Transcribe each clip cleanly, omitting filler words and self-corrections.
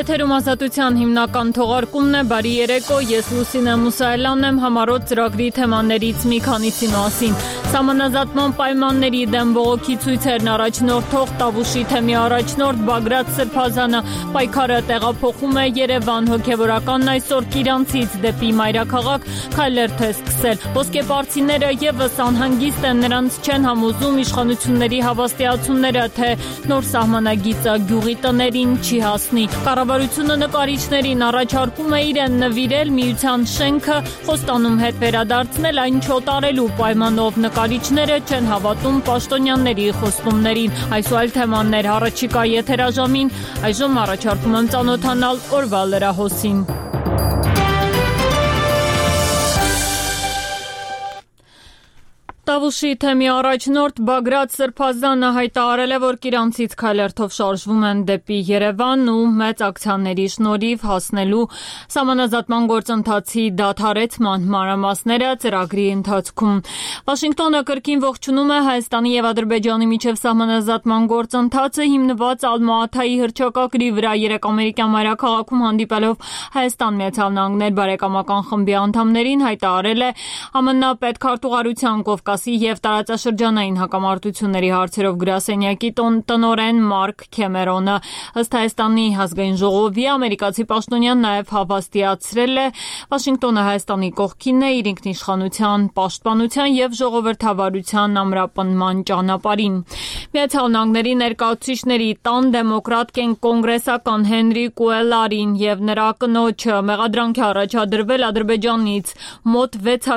Եթերում ազատության հիմնական թողարկումն է, բարի երեկո, ես Լուսինե Մուսայելյանն եմ, համառոտ ծրագրի թեմաներից մի քանիսի մասին։ Սահմանազատման պայմանների դեմ բողոքի ցույցերն առաջնորդող Տավուշի թեմի առաջնորդ Բագրատ Սրբազանը պայքարը տեղափոխում է Երևան, հոգևորականն այսօր Կիրանցից դեպի մայրաքաղաք քայլերթ է սկսել։ Ոսկեպարծիները ևս անհանգիստ են, նրանց չեն համոզում իշխանությունների հավաստիացումները, թե նոր սահմանագիծը գյուղի տներին չի հասնի։ Կառավարությունը նկարիչներին առաջարկում է իրեն նվիրել միության շենքը Խոստանում հետ վերադարձնել այն չոտարելու պայմանով նկարիչները չեն հավատում պաշտոնյաների խոստումներին։ Այս ու այլ թեմաներ առաջիկա եթերաժամին, այժմ առաջարկում եմ ծանոթանալ օրվա լրահոսին։ Տավուշի թեմի առաջնորդ Բագրատ Սրբազանը հայտարարել է, որ Կիրանցից քայլերթով շարժվում են դեպի Երևան ու մեծ ակցիաների շնորհիվ հասնելու սահմանազատման գործընթացի դադարեցման մանրամասները ծրագրի ընթացքում։ Վաշինգտոնը կրկին ողջունում է Հայաստանի եւ Ադրբեջանի միջև սահմանազատման գործընթացը, հիմնված Ալմա-Աթայի հռչակագրի վրա։ Երեկ ամերիկյան մայրաքաղաքում հանդիպելով Հայաստան Միացյալ Նահանգներ բարեկամական խմբի անդամներին հայտարարել է ԱՄՆ պետքարտուղարության Կովկասի և տարածաշրջանային հակամարտությունների հարցերով գրասենյակի տնօրեն Մարկ Քեմերոնը։ Ըստ Հայաստանի ազգային ժողովի ամերիկացի պաշտոնյան նաև հավաստիացրել է Վաշինգտոնը Հայաստանի կողքին է իր ինքնիշխանության պաշտպանության և ժողովրդավարության ամրապնդման ճանապարհին։ Միացյալ Նահանգների ներկայացուցիչների տան դեմոկրատ կոնգրեսական Հենրի Կուելարին և նրա կնոջը մեղադրանք է առաջադրվել Ադրբեջանից մոտ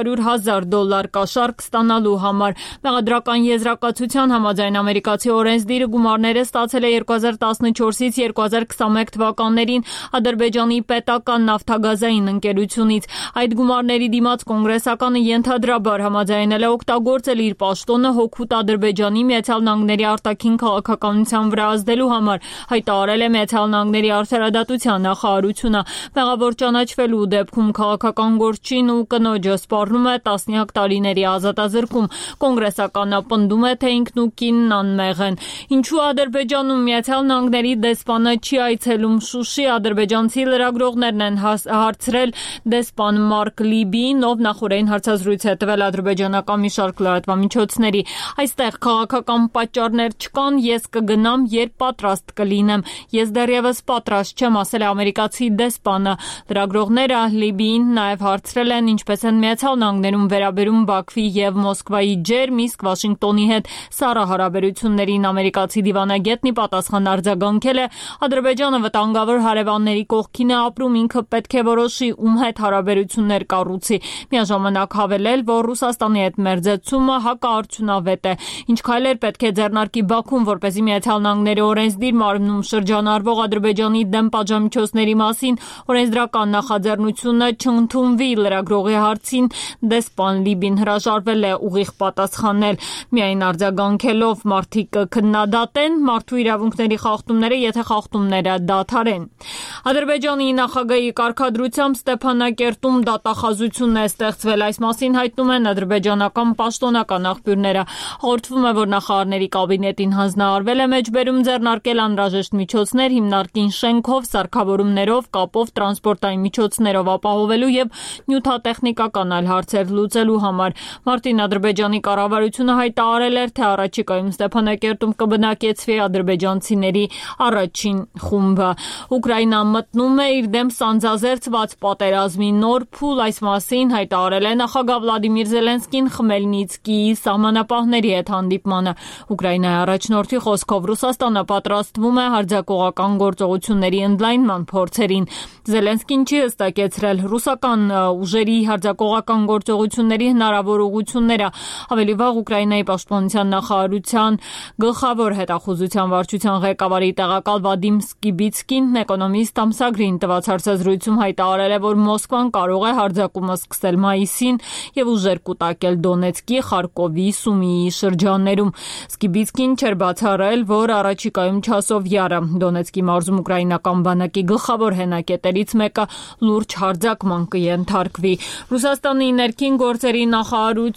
$600,000 կաշառք ստանալու համար։ Մեղադրական եզրակացության համաձայն ամերիկացի օրենսդիրը գումարները ստացել է 2014-ից 2021 թվականներին Ադրբեջանի պետական նավթագազային ընկերությունից։ Այդ գումարների դիմաց կոնգրեսականը ենթադրաբար համաձայնել է օգտագործել իր պաշտոնը հօգուտ Ադրբեջանի Միացյալ Նահանգների արտաքին քաղաքականության վրա ազդելու համար, հայտարարել է Միացյալ Նահանգների արդարադատության նախարարությունը։ Մեղավոր ճանաչվելու դեպքում քաղաքական գործչին ու կնոջը սպառնում է տասնյակ տարիների ազատազրկում։ Կոնգրեսականը պնդում է, թե ինքն ու կինն անմեղ են։ Ինչու Ադրբեջանում Միացյալ Նահանգների դեսպանը չի այցելում Շուշի, ադրբեջանցի լրագրողներն են հարցրել դեսպան Մարկ Լիբիին, ով նախօրեին հարցազրույց է տվել ադրբեջանական մի շարք լրատվամիջոցների։ Այստեղ քաղաքական պատճառներ չկան, ես կգնամ, երբ պատրաստ կլինեմ։ Ես դեռևս պատրաստ չեմ, ասել է ամերիկացի դեսպանը։ Լրագրողները Լիբիին նաև հարցրել են, ինչպես են Միացյալ Նահանգներում վերաբերում Բաքվի և Մոսկվայի ջերմ, իսկ Վաշինգտոնի հետ սառը հարաբերություններին ամերիկացի դիվանագետն ի պատասխան արձագանքել է. Ադրբեջանը վտանգավոր հարևանների կողքին է ապրում, ինքը պետք է որոշի ում հետ հարաբերություններ կառուցի։ Միաժամանակ հավելել, որ Ռուսաստանի հետ մերձեցումը հակաարդյունավետ է։ Ինչ քայլեր պետք է ձեռնարկի Բաքուն, որպեսզի Միացյալ Նահանգների օրենսդիր մարմնում շրջանառվող Ադրբեջանի դեմ պատժամիջոցների մասին օրենսդրական նախաձեռնությունը չընդունվի։ Լրագրողի հարցին դեսպան Լիբին հրաժարվել է ուղիղ պատասխանել, միայն արձագանքելով մարդիկ քննադատեն մարդու իրավունքների խախտումները, եթե խախտումները դադարեն։ Ադրբեջանի նախագահի կարգադրությամբ Ստեփանակերտում դատախազություն է ստեղծվել։ Այս մասին հայտնում են ադրբեջանական պաշտոնական աղբյուրները։ Հաղորդվում է, որ նախարարների կաբինետին հանձնարարվել է մեջբերում ձեռնարկել անհրաժեշտ միջոցներ հիմնարկին շենքով, սարքավորումներով, կապով, տրանսպորտային միջոցներով ապահովելու և նյութատեխնիկական այլ հարցեր լուծելու համար։ Մարտին Ադրբեջանի կառավարությունը հայտարարել էր, թե առաջիկայում Ստեփանակերտում կբնակեցվի ադրբեջանցիների առաջին խումբը։ Ուկրաինան մտնում է իր դեմ սանձազերծված պատերազմի նոր փուլ, այս մասին հայտարարել է նախագահ Վլադիմիր Զելենսկին Խմելնիցկիի սահմանապահների հետ հանդիպմանը։ Ուկրաինայի առաջնորդի խոսքով Ռուսաստանը պատրաստվում է հարձակողական գործողությունների ընդլայնման փորձերին։ Զելենսկին չի հստակեցրել ռուսական ուժերի հարձակողական գործողությունների հնարավոր ուղղությունները։ Ավելի վաղ Ուկրաինայի պաշտպանության նախարարության գլխավոր հետախուզության վարչության ղեկավարի տեղակալ Վադիմ Սկիբիցկին Էկոնոմիստ ամսագրին տված հարցազրույցում հայտարարել է, որ Մոսկվան կարող է հարձակումը սկսել մայիսին և ուժեր կուտակել Դոնեցկի, Խարկովի, Սումիի շրջաններում։ Սկիբիցկին չէր բացառել, որ առաջիկայում Չասովյարը Դոնեցկի մարզում ուկրաինական բանակի գլխավոր հենակետերից մեկը լուրջ հարձակման կենթարկվի։ Ռուսաստանի ներքին գործերի նախարարությունը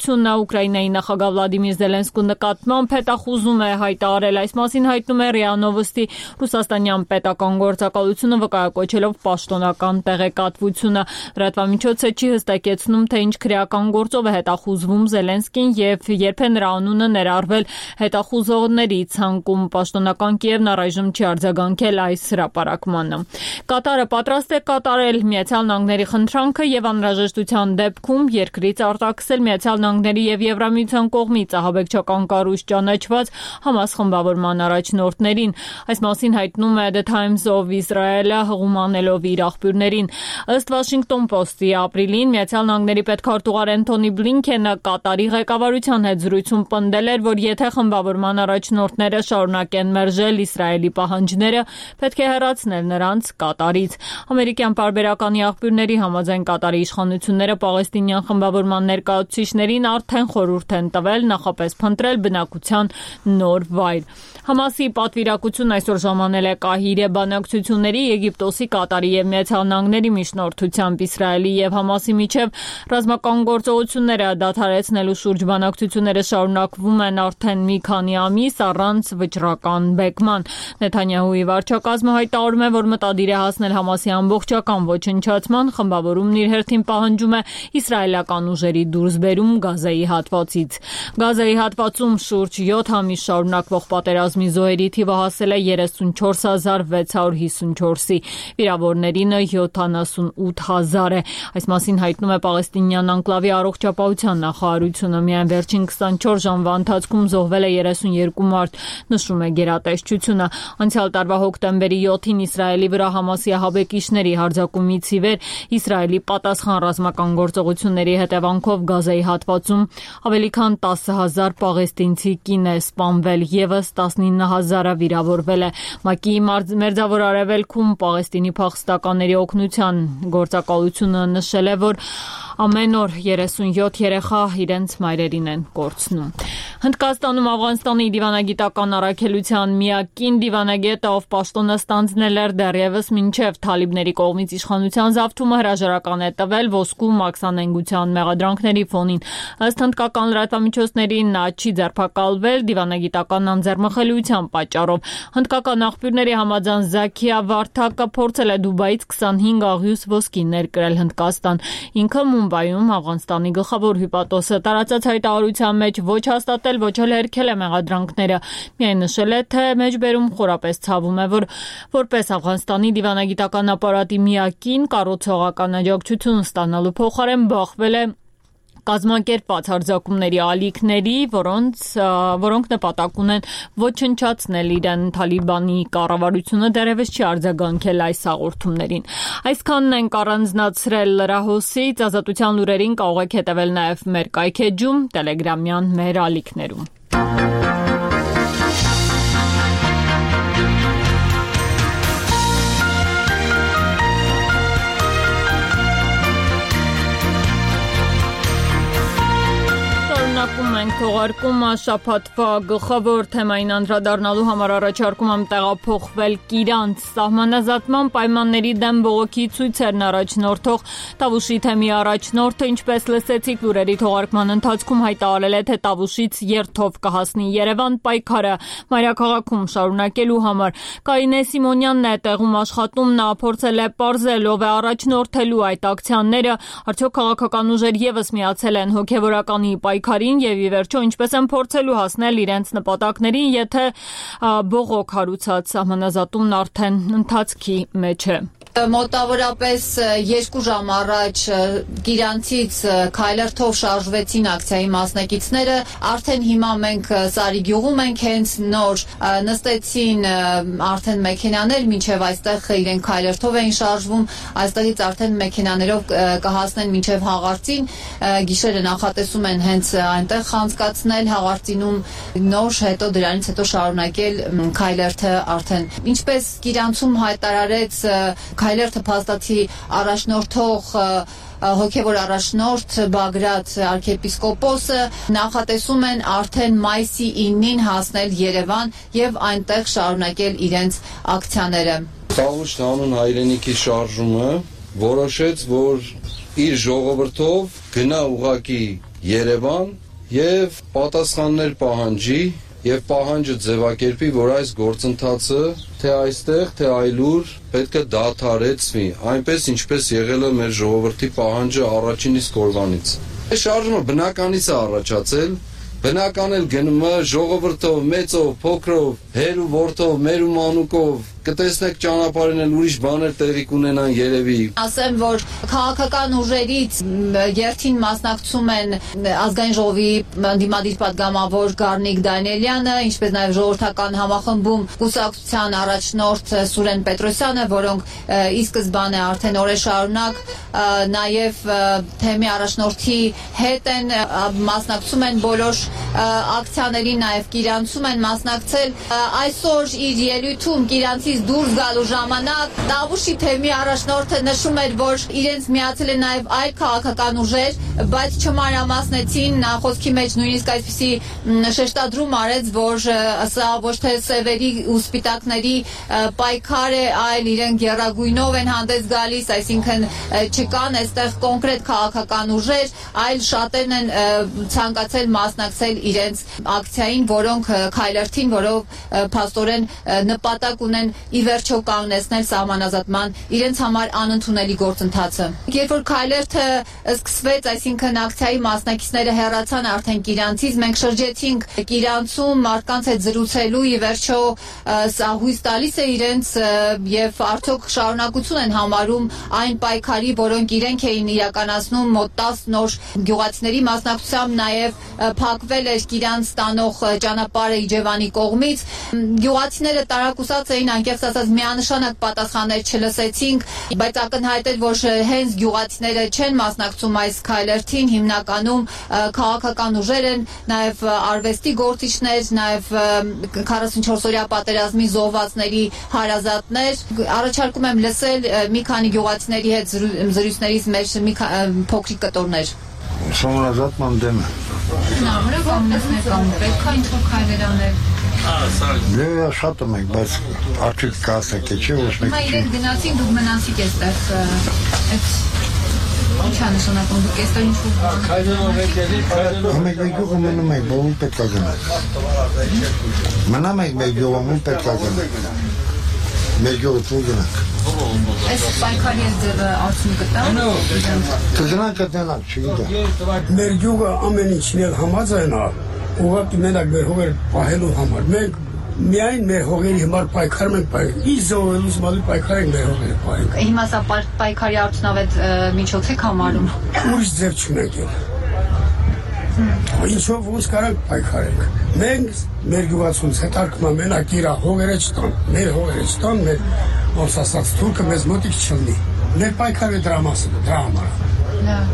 Ուկրաինայի նախագահ Վլադիմիր Զելենսկու նկատմամբ հետախուզում է հայտարարել։ Այս մասին հայտնում է ՌԻԱ Նովոստի ռուսաստանյան պետական գործակալությունը, վկայակոչելով պաշտոնական տեղեկատվությունը։ Լրատվամիջոցը չի հստակեցնում, թե ինչ քրեական գործով է հետախուզվում Զելենսկին եւ երբ է նրա անունը ներառվել հետախուզողների ցանկում։ Պաշտոնական Կիևն առայժմ չի արձագանքել այս հրապարակմանը։ Կատարը պատրաստ է կատարել Միացյալ Նահանգների խնդրանքը եւ անհրաժեշտության դեպքում երկրից արտաքսել Միացյալ Նահանգների եւ Եվրամիության կողմից ահաբեկչական կառույց ճանաչված Համաս խմբավորման առաջնորդներին։ Այս մասին հայտնում է The Times of Israel-ը հղումանելով իր աղբյուրներին։ Ըստ Washington Post-ի ապրիլին Միացյալ Նահանգների պետքարտուղար Էնթոնի Բլինքենը Կատարի ղեկավարության հետ զրույցում պնդել էր, որ եթե խմբավորման առաջնորդները շարունակեն մերժել Իսրայելի պահանջները, պետք է հեռացնել նրանց Կատարից։ Ամերիկյան պարբերականի աղբյուրների համաձայն Կատարի իշխանությունները պաղեստինյան խմբավորման ներկայացուցիչներին արդեն խորհուրդ են տվել նախապես փնտրել բնակության նոր վայր։ Համասի պատվիրակությունն այսօր ժամանել է Կահիրե բանակցությունների Եգիպտոսի, Կատարի եւ Միացյալ Նահանգների միջնորդությամբ Իսրայելի եւ Համասի միջև ռազմական գործողությունները դադարեցնելու շուրջ բանակցությունները շարունակվում են արդեն մի քանի ամիս առանց վճռական բեկման։ Նեթանյահուի վարչակազմը հայտարարում է, որ մտադիր է հասնել Համասի ամբողջական ոչնչացման, խմբավորումն իր հերթին պահանջում է իսրայելական ուժերի դուրսբերում Գազայի հատվածից։ Գազայի հատվածում շուրջ 7 ամիս շարունակվող պատերազմի զոհերի թիվը հասել է 34654-ի, վիրավորներինը 78000 է։ Այս մասին հայտնում է Պաղեստինյան անկլավի առողջապահության նախարարությունը։ Միայն վերջին 24 ժամվա ընթացքում զոհվել է 32 մարդ, նշում է գերատեսչությունը։ Անցյալ տարվա հոկտեմբերի 7-ին Իսրայելի վրա Համասի ահաբեկիչների հարձակումից ի վեր Իսրայելի պատասխան ռազմական գործողությունների հետևանքով Գազայի հատվածում ավելի քան 10000 պաղեստինցի կին է սպանվել, եւս 19000-ը վիրավորվել է։ ՄԱԿ-ի Մերձավոր Արևելքում Պաղեստինի փախստականների օգնության գործակալությունը նշել է, որ ամեն օր 37 երեխա իրենց մայրերին են կորցնում։ Հնդկաստանում Աֆղանստանի դիվանագիտական առաքելության միակ կին դիվանագետը, ով պաշտոնը ստանձնել էր դեռևս մինչև թալիբների կողմից իշխանության զավթումը, հրաժարական է տվել ոսկու մաքսանենգության մեղադրանքների ֆոնին։ Ըստ հնդկական լրատվամիջոցների նա չի ձերբակալվել դիվանագիտական անձեռմխելիության պատճառով։ Հնդկական աղբյուրների համաձայն Զաքիա Վարթակը փորձել է Դուբայից 25 աղյուս ոսկի ներկրել Հնդկաստան։ Ինքը Մումբայում Աֆղանստանի գլխավոր հյուպատոսը տարածած հայտարարության մեջ ոչ հաստատել, ոչ էլ հերքել է մեղադրանքները։ Միայն նշել է, թե մեջբերում խորապես ցավում է, որ որպես Աֆղանստանի դիվանագիտական ապարատի միակին կառուցողական աջակցություն ստանալու փոխարեն բախվել է կազմակերպված հարձակումների ալիքների, որոնք նպատակ ունեն ոչնչացնել իրեն։ Թալիբանի կառավարությունը դեռևս չի արձագանքել այս հաղորդումներին։ Այսքանն ենք առանձնացրել լրահոսից, Ազատության լուրերին կարող եք հետևել նաև մեր կայքեջում, Տելեգրամյան մեր ալիքներում։ Շարունակում ենք թողարկումը շաբաթվա գլխավոր թեմային անդրադառնալու համար առաջարկում եմ տեղափոխվել Կիրանց։ Սահմանազատման պայմանների դեմ բողոքի ցույցերն առաջնորդող Տավուշի թեմի առաջնորդը, ինչպես լսեցիք լուրերի թողարկման ընթացքում, հայտարարել է, թե Տավուշից երթով կհասնի Երևան պայքարը մայրաքաղաքում շարունակելու համար։ Կարինե Սիմոնյանն է տեղում աշխատում, նա փորձել է պարզել, ով է առաջնորդելու այդ ակցիաները, արդյոք քաղաքական ուժեր եւս միացել են հոգեվորականի պայքարին եւ ի վերջո ինչպես են փորձելու հասնել իրենց նպատակներին, եթե բողոք հարուցած սահմանազատումն արդեն ընթացքի մեջ է։ Մոտավորապես 2 ժամ առաջ Կիրանցից քայլերթով շարժվեցին ակցիայի մասնակիցները, արդեն հիմա մենք Սարիգյուղում ենք, հենց նոր նստեցին արդեն մեքենաներ, մինչև այստեղ իրենք քայլերթով էին շարժվում, այստեղից արդեն մեքենաներով կհասնեն մինչև Հաղարծին, գիշերը նախատեսում են հենց այնտեղ խանձկացնել Հաղարծինում, նոր հետո դրանից հետո շարունակել քայլերթը արդեն։ Ինչպես Կիրանցում հայտարարեց Քայլերթը փաստացի առաջնորդող հոգևոր առաջնորդ Բագրատ arczepiskopos-ը նախատեսում են արդեն մայիսի 9-ին հասնել Երևան եւ այնտեղ շարունակել իրենց ակցիաները։ Տավուշ հանուն հայրենիքի շարժումը որոշեց, որ իր ժողովրդով գնա ուղակի Երևան եւ պատասխաններ պահանջի եւ պահանջը ձևակերպի, որ այս գործընթացը թե այստեղ, թե այլուր պետք է դադարեցվի, այնպես ինչպես եղել է մեր ժողովրդի պահանջը առաջին իսկ օրվանից։ Շարժումը բնականից է առաջացել, բնական էլ գնում է ժողովրդով, մեծով, փոքրով, հեր ու որդով, մեր ու մանուկով, կտեսնեք ճանապարհին էլ ուրիշ բաներ տեղի կունենան երևի։ Ասեմ, որ քաղաքական ուժերից երթին մասնակցում են ազգային ժողովի ընդդիմադիր պատգամավոր Գառնիկ Դանիելյանը, ինչպես նաև ժողովրդական համախմբում կուսակցության առաջնորդ Սուրեն Պետրոսյանը, որոնք ի սկզբանե արդեն օրեր շարունակ նաև թեմի առաջնորդի հետ են մասնակցում են բոլոր ակցիաներին, նաև Կիրանցում են մասնակցել։ Այսօր իր ելույթում Կիրանցից դուրս գալու ժամանակ Տավուշի թեմի առաջնորդը նշում էր, որ իրենց միացել են նաև այլ քաղաքական ուժեր, բայց չմանրամասնեցին, նա խոսքի մեջ նույնիսկ այսպիսի շեշտադրում արեց, որ սա ոչ թե սևերի ու սպիտակների պայքար է, այլ իրենք եռագույնով են հանդես գալիս, այսինքն չկան այստեղ կոնկրետ քաղաքական ուժեր, այլ շատերն են ցանկացել մասնակցել իրենց ակցիային, որոնք քայլերթին, որով փաստորեն նպատակ ունեն ի վերջո կանգնեցնել սահմանազատման իրենց համար անընդունելի գործընթացը։ Երբ որ քայլերթը սկսվեց, այսինքն ակցիայի մասնակիցները հեռացան արդեն Կիրանցից, մենք շրջեցինք Կիրանցում մարդկանց հետ զրուցելու, ի վերջո սա հույս տալիս է իրենց եւ արդյոք շարունակություն են համարում այն պայքարի, որոնք իրենք էին իրականացնում մոտ 10 նոր գյուղացիների մասնակցությամբ, նաեւ փակվել էր Կիրանց տանող ճանապարհը Իջևանի կողմից։ Գյուղացիները տարակուսած էին, անկեղծ ասած միանշանակ պատասխաններ չլսեցինք, բայց ակնհայտ էր, որ հենց գյուղացիները չեն մասնակցում այս քայլերթին, հիմնականում քաղաքական ուժեր են, նաև արվեստի գործիչներ, նաև 44-օրյա պատերազմի զոհվածների հարազատներ։ Առաջարկում եմ լսել մի քանի գյուղացիների հետ զրույցներից մեր մի փոքրիկ կտորներ։ Սահմանազատման դեմ է։ Նամրը կողմեցնեք անում, պետք է ինչ-որ քայլեր անել։ Դե շատ եմ, բայց արդյոք կասեք, չէ՞ ոչ մեկ։ Հիմա իրենք գնացին, դուք մնացիք այստեղ, ինչ է նշանակում, դուք այստեղ ինչ-որ Մենք գյուղը մնում ենք, բոլոր պետք է գնանք։ Մնամ ենք մեր գյուղում, պետք է գնանք։ Մեր գյուղը թող գնանք։ Այս պայքարի այս ձևը արդյունք կտա։ Կգնանք, չգիտեմ։ Մեր գյուղը ամեն ինչին էլ համաձայն է, ուղղակի մենակ մեր հողերը պահելու համար։ Մենք միայն մեր հողերի համար պայքարում ենք, ի զոհելուց մալի պայքար ենք մեր հողերը պահենք։ Հիմա սա պայքարի արդյունավետ միջոց եք համարում։ Ուրիշ ձև չունենք էլ։ Ինչով ոնց կարանք պայքարենք։ Մենք մեր գյուղացուց հետարկում մենակ իր հողերը չտան, մեր հողերը չտան, մեր ոնց ասած թուրքը մեզ մոտիկ չլնի։ Մեր պայքարը դրա մասին է, դրա համար։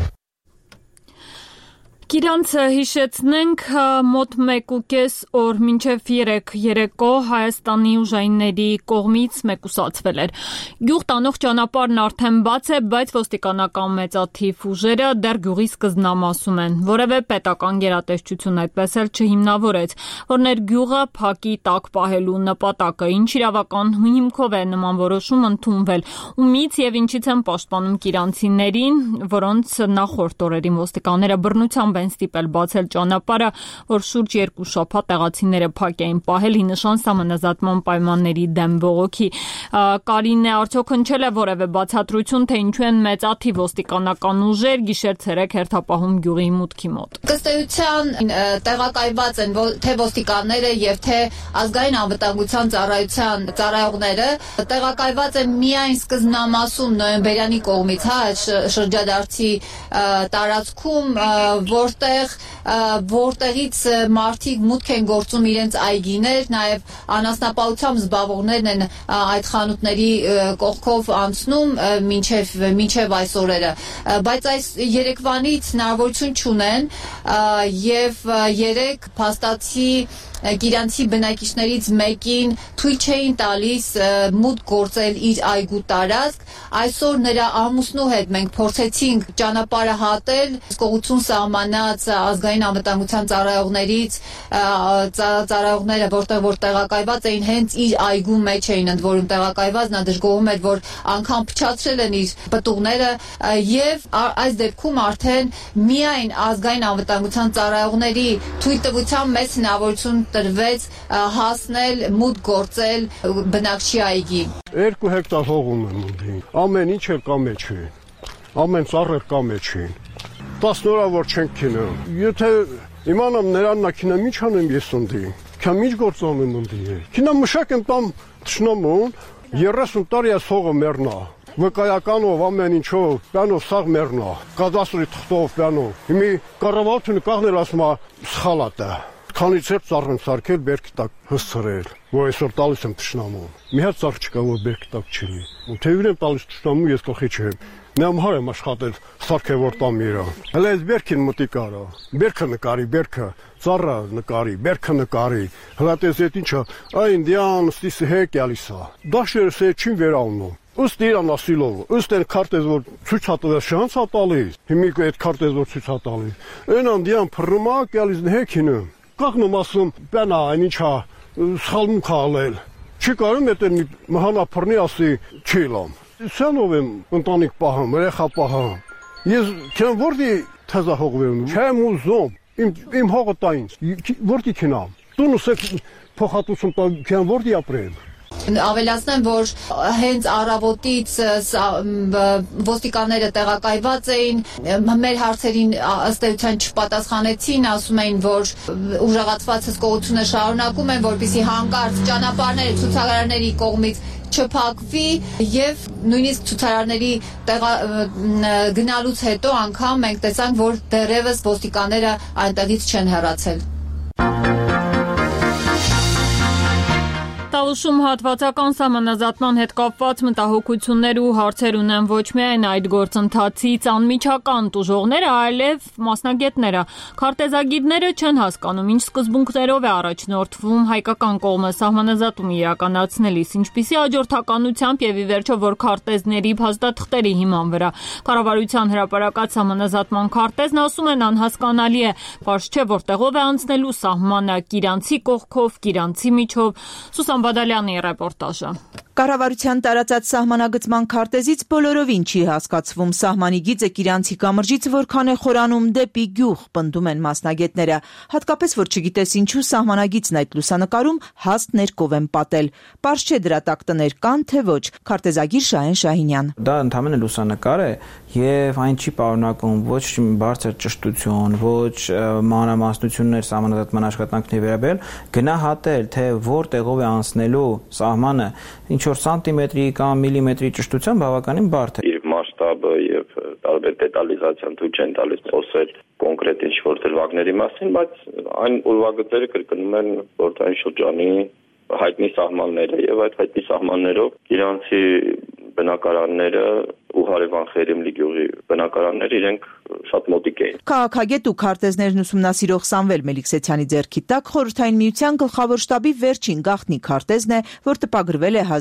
Կիրանցը հիշեցնենք մոտ 1.5 օր մինչև 3 երեկո Հայաստանի ուժայինների կողմից մեկուսացվել էր։ Գյուղ տանող ճանապարհն արդեն բաց է, բայց ոստիկանական մեծաթիվ ուժերը դեռ գյուղի սկզբնամասում են։ Որևէ պետական գերատեսչություն այդպես էլ չհիմնավորեց, որ ներ գյուղը փակի տակ պահելու նպատակը, ինչ իրավական հիմքով է նման որոշում ընդունվել, ումից եւ ինչից են պաշտպանում կիրանցիներին, որոնց նախորդ օրերին ոստիկանները բռնությամբ են ստիպել բացել ճանապարհը, որ շուրջ 2 շաբաթ տեղացիները փակ էին պահել ի նշան սահմանազատման պայմանների դեմ բողոքի։ Կարինե, արդյոք հնչել է որևէ բացատրություն, թե ինչու են մեծաթիվ ոստիկանական ուժեր գիշեր-ցերեկ հերթապահում գյուղի մուտքի մոտ։ Ըստ էության տեղակայված են թե ոստիկանները եւ թե ազգային անվտանգության ծառայության ծառայողները, տեղակայված են միայն սկզբնամասում նոյեմբերյանի կողմից, շրջադարձի տարածքում, որտեղից մարդիկ մուտք են գործում իրենց այգիներ, նաև անասնապահությամբ զբաղվողներն են այդ խանութների կողքով անցնում մինչև այս օրերը, բայց այս երեկվանից հնարավորություն չունեն եւ երեք փաստացի Գիրանցի բնակիչներից մեկին թույլ չէին տալիս մուտք գործել իր այգու տարածք, այսօր նրա ամուսնու հետ մենք փորձեցինք ճանապարհը հատել, հսկողություն սահմանած ազգային անվտանգության ծառայողներից, ծառայողները որտեղ տեղակայված էին հենց իր այգու մեջ էին ընդ որում տեղակայված, նա դժգոհում էր, որ անգամ փչացրել են իր պտուղները եւ այս դեպքում արդեն միայն ազգային անվտանգության ծառայողների թույլտվությամբ մեծ հնարավորություն տրվեց հասնել մուտք գործել բնակչի այգի։ 2 հեկտար հող ունեմ ունդին, ամեն ինչ էլ կա մեջին, ամեն ծառեր կա մեջին, 10 օր որ չենք քինում, եթե իմանամ նրան քինամ ինչ անեմ ես ունդին, քամ ինչ գործում եմ ունդին, քինամ մշակ եմ տամ թշնամուն, 30 տարի այս հողը մեռնա, վկայականով ամեն ինչով, պյանով սաղ մեռնա, կադաստրի թղթով պյանով, հիմի կառավարությունը կաղնել ասում սխալատը, քանից էր ծառն սարքել բերքի տակ հսցրել, որ այսօր տալիս եմ թշնամուն, մի հատ ծառ չկա, որ բերքի տակ չի լինի, թե իրեն տալիս թշնամուն ես գլխի չեմ, նամհար եմ աշխատել սարքևոր տամ իրան, հələ այս բերքին մտիկ արա, բերքը նկարի, բերքը, ծառը նկարի, բերքը նկարի, հələ տես էդ ինչա, այ ինդիան ստիսը հեկ յալիսա, դաշերս է չին վերավնում, ըստ իրան ասիլով, ըստ են քարտեզ որ ցույց հատվել շանս հատալիս, հիմի այդ քարտեզ որ ցույց հատալիս, այն անդիան փռմակ յալիս հեքինը, կաղնում ասում, բանա այն ինչա, սխալմուն քալել, չի կարում էդ մի մահանա փռնի ասի չի լամ, սանով եմ ընտանիք պահամ, երեխա պահամ, ես չեմ որտի թեզա հողվեմ, չեմ ուզում, իմ հողը տա ինձ, որտի քինամ, տունս է փոխհատուցում տա, չեմ որտի ապրեմ, Ավելացնեմ, որ հենց առավոտից ոստիկանները տեղակայված էին, մեր հարցերին ըստ էության չպատասխանեցին, ասում էին, որ ուժեղացված հսկողությունը շարունակում են, որպեսզի հանկարծ ճանապարհները ցուցարարների կողմից չփակվի եւ նույնիսկ ցուցարարների գնալուց հետո անգամ մենք տեսանք, որ դեռևս ոստիկանները այնտեղից չեն հեռացել։ Տավուշում հատվածական սահմանազատման հետ կապված մտահոգություններ ու հարցեր ունեն ոչ միայն այդ գործընթացից անմիջական տուժողները, այլև մասնագետները։ Քարտեզագիրները չեն հասկանում, ինչ սկզբունքներով է առաջնորդվում հայկական կողմը սահմանազատումը իրականացնելիս, ինչպիսի հաջորդականությամբ եւ ի վերջո որ քարտեզների փաստաթղթերի հիման վրա։ Կառավարության հրապարակած սահմանազատման քարտեզն ասում են անհասկանալի է, պարզ չէ որտեղով է անցնելու սահմանը Կիրանցի կողքով, Կիրանցի միջով։ Բադալյանի ռեպորտաժը։ Կառավարության տարածած սահմանագծման քարտեզից բոլորովին չի հասկացվում սահմանի գիծը Կիրանցի կամրջից որքան է խորանում դեպի գյուղ, պնդում են մասնագետները, հատկապես որ չգիտես ինչու սահմանագիծն այդ լուսանկարում հաստ ներկով են պատել։ Պարզ չէ դրա տակ տներ կան թե ոչ, քարտեզագիր Շահեն Շահինյան։ Դա ընդհանրապես լուսանկար է եւ այն չի պարունակում ոչ բարձր ճշտություն, ոչ մանրամասնություններ սահմանազատման աշխատանքների վերաբերյալ, գնահատել թե որտեղով է անցնելու սահմանը ինչ որ սանտիմետրի կամ միլիմետրի ճշտությամբ բավականին բարդ է։ Եվ մասշտաբը եւ տարբեր դետալիզացիան ցույց են տալիս խոսել կոնկրետ ինչ որ դրվագների մասին, բայց այն ուրվագծերը կրկնում են խորհրդային շրջանի հայտնի սահմանները եւ այդ հայտնի սահմաններով Կիրանցի բնակարանները ու հարևան Խերեմլի գյուղի բնակարանները իրենք շատ մոտիկ էին։ Քաղաքագետ ու քարտեզներն ուսումնասիրող Սամվել Մելիքսեթյանի ձեռքի տակ Խորհրդային Միության գլխավոր շտաբի վերջին գաղտնի քարտեզն է, որ տպագրվել է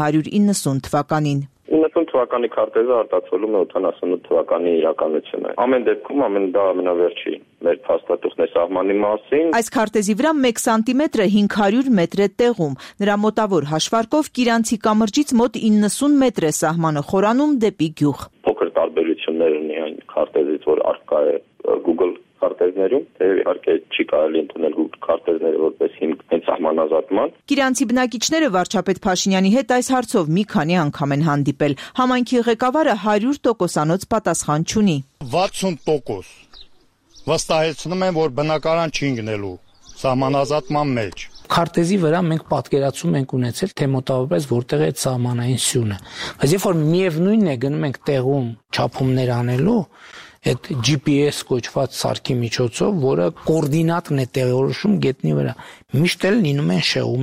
1990 թվականին։ 90 թվականի քարտեզը արտացոլում է 88 թվականի իրականությունը։ Ամեն դեպքում դա ամենավերջի մեր փաստաթուղթն է սահմանի մասին։ Այս քարտեզի վրա 1 սանտիմետրը 500 մետր է տեղում։ Նրա մոտավոր հաշվարկով Կիրանցի կամրջից մոտ 90 մետր է սահմանը խորանում դեպի գյուղ։ Փոքր տարբերություններ ունի այն քարտեզից, որ առկա է Google քարտեզներում, թե իհարկե չի կարելի ընդունել Google քարտեզները որպես հիմք հենց սահմանազատման։ Կիրանցի բնակիչները վարչապետ Փաշինյանի հետ այս հարցով մի քանի անգամ են հանդիպել։ Համայնքի ղեկավարը 100%-անոց պատասխան չունի։ 60% վստահեցնում են, որ բնակարան չի գնելու սահմանազատման մեջ։ Քարտեզի վրա մենք պատկերացում ենք ունեցել, թե մոտավորապես որտեղ է այդ սահմանային սյունը։ Բայց երբ որ միևնույնն է գնում ենք տեղում չափումներ անելու, այդ GPS կոչված սարքի միջոցով, որը կոորդինատն է տեղորոշում գետնի վրա, միշտ էլ լինում են շեղումներ։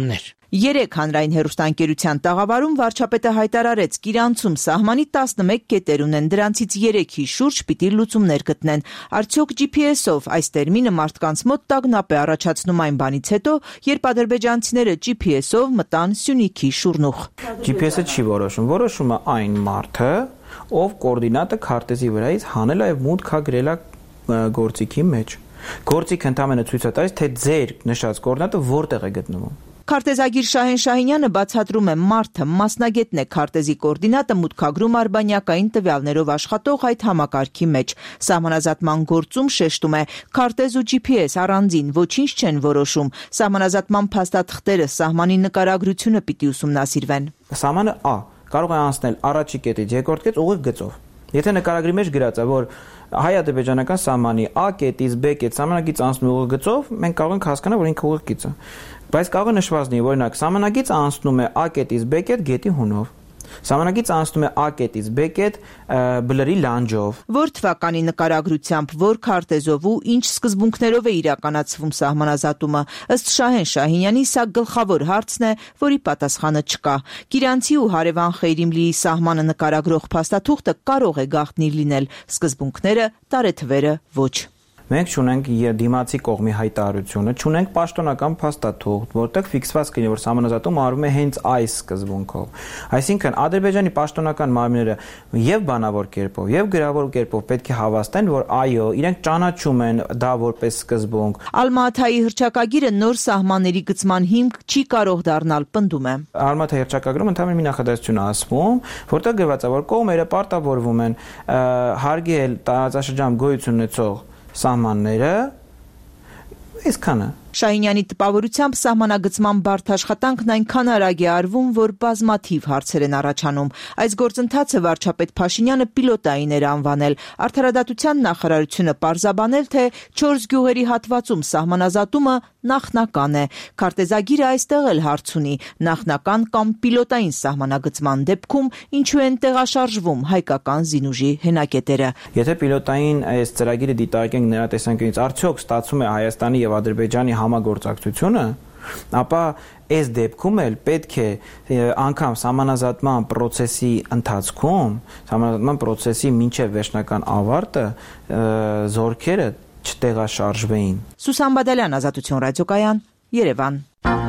3 հանրային հեռուստաընկերության տաղավարում վարչապետը հայտարարեց, Կիրանցում սահմանի 11 կետեր ունեն, դրանցից 3-ի շուրջ պիտի լուծումներ գտնեն։ Արդյոք GPS-ով այս տերմինը մարդկանց մոտ տագնապ է առաջացնում այն բանից հետո, երբ ադրբեջանցիները GPS-ով մտան Սյունիքի շուռնուղ։ GPS-ը չի որոշում, որոշում է այն մարդը, ով կոորդինատը քարտեզի վրայից հանել է եւ մուտք է գրել գործիքի մեջ։ Գործիքը ընդհանրապես ցույց է տալիս, թե ձեր նշած կոորդինատը որտեղ է գտնվում։ Քարտեզագիր Շահեն Շահինյանը բացատրում է, մարդը մասնագետն է քարտեզի կոորդինատը մուտքագրում արբանյակային տվյալներով աշխատող այդ համակարգի մեջ։ Սահմանազատման գործում շեշտում է, քարտեզ ու GPS առանձին ոչինչ չեն որոշում։ Սահմանազատման փաստաթղթերը, սահմանի նկարագրությունը պիտի ուսումնասիրվեն։ Սահմանը կարող է անցնել առաջի կետից երկրորդ կետ ուղիղ գծով։ Եթե նկարագրի մեջ գրած է, որ հայ-ադրբեջանական սահմանի A կետից B կետ սահմանագիծ անցնում ուղիղ գծով, մենք կարող ենք հասկանալ, որ ինքը ուղիղ գիծ է։ Բայց կարող է նշված լինի, օրինակ, սահմանագիծը անցնում է A կետից B կետ գետի հունով։ Սահմանագիծը անցնում է A կետից B կետ բլրի լանջով։ Որ թվականի նկարագրությամբ, որ քարտեզով ու ինչ սկզբունքներով է իրականացվում սահմանազատումը, ըստ Շահեն Շահինյանի, սա գլխավոր հարցն է, որի պատասխանը չկա։ Կիրանցի ու հարևան Խեյրիմլիի սահմանը նկարագրող փաստաթուղթը կարող է գաղտնի լինել, սկզբունքները, տարեթվերը ոչ։ Մենք չունենք դիմացի կողմի հայտարարությունը, չունենք պաշտոնական փաստաթուղթ, որտեղ ֆիքսված կլինի, որ սահմանազատումը արվում է հենց այս սկզբունքով։ Այսինքն Ադրբեջանի պաշտոնական մարմինները եւ բանավոր կերպով, եւ գրավոր կերպով պետք է հավաստեն, որ այո, իրենք ճանաչում են դա որպես սկզբունք։ Ալմաթայի հռչակագիրը նոր սահմանների գծման հիմք չի կարող դառնալ, պնդում է։ Ալմաթայի հռչակագրում ընդհանուր մի նախադասություն է ասվում, որտեղ գրված է, որ կողմերը պարտավորվում են հարգել տարածաշրջանում գոյություն ունեցող սահմանները, այսքանը։ Շահինյանի տպավորությամբ սահմանագծման բարդ աշխատանքն այնքան արագ է արվում, որ բազմաթիվ հարցեր են առաջանում։ Այս գործընթացը վարչապետ Փաշինյանը պիլոտային էր անվանել։ Արդարադատության նախարարությունը պարզաբանել, թե 4 գյուղերի հատվածում սահմանազատումը նախնական է։ Քարտեզագիրը այստեղ էլ հարց ունի՝ նախնական կամ պիլոտային սահմանագծման դեպքում ինչու են տեղաշարժվում հայկական զինուժի հենակետերը։ Եթե պիլոտային այս ծրագիրը դիտարկենք նրա տեսանկյունից, արդյոք ստացվում է Հայաստանի եւ Ադրբեջանի համագործակցությունը, ապա այս դեպքում էլ պետք է անգամ սահմանազատման process-ի ընթացքում, սահմանազատման process-ի մինչև վերջնական ավարտը զորքերը չտեղաշարժվեին։ Սուսան Բադալյան, Ազատություն ռադիոկայան, Երևան։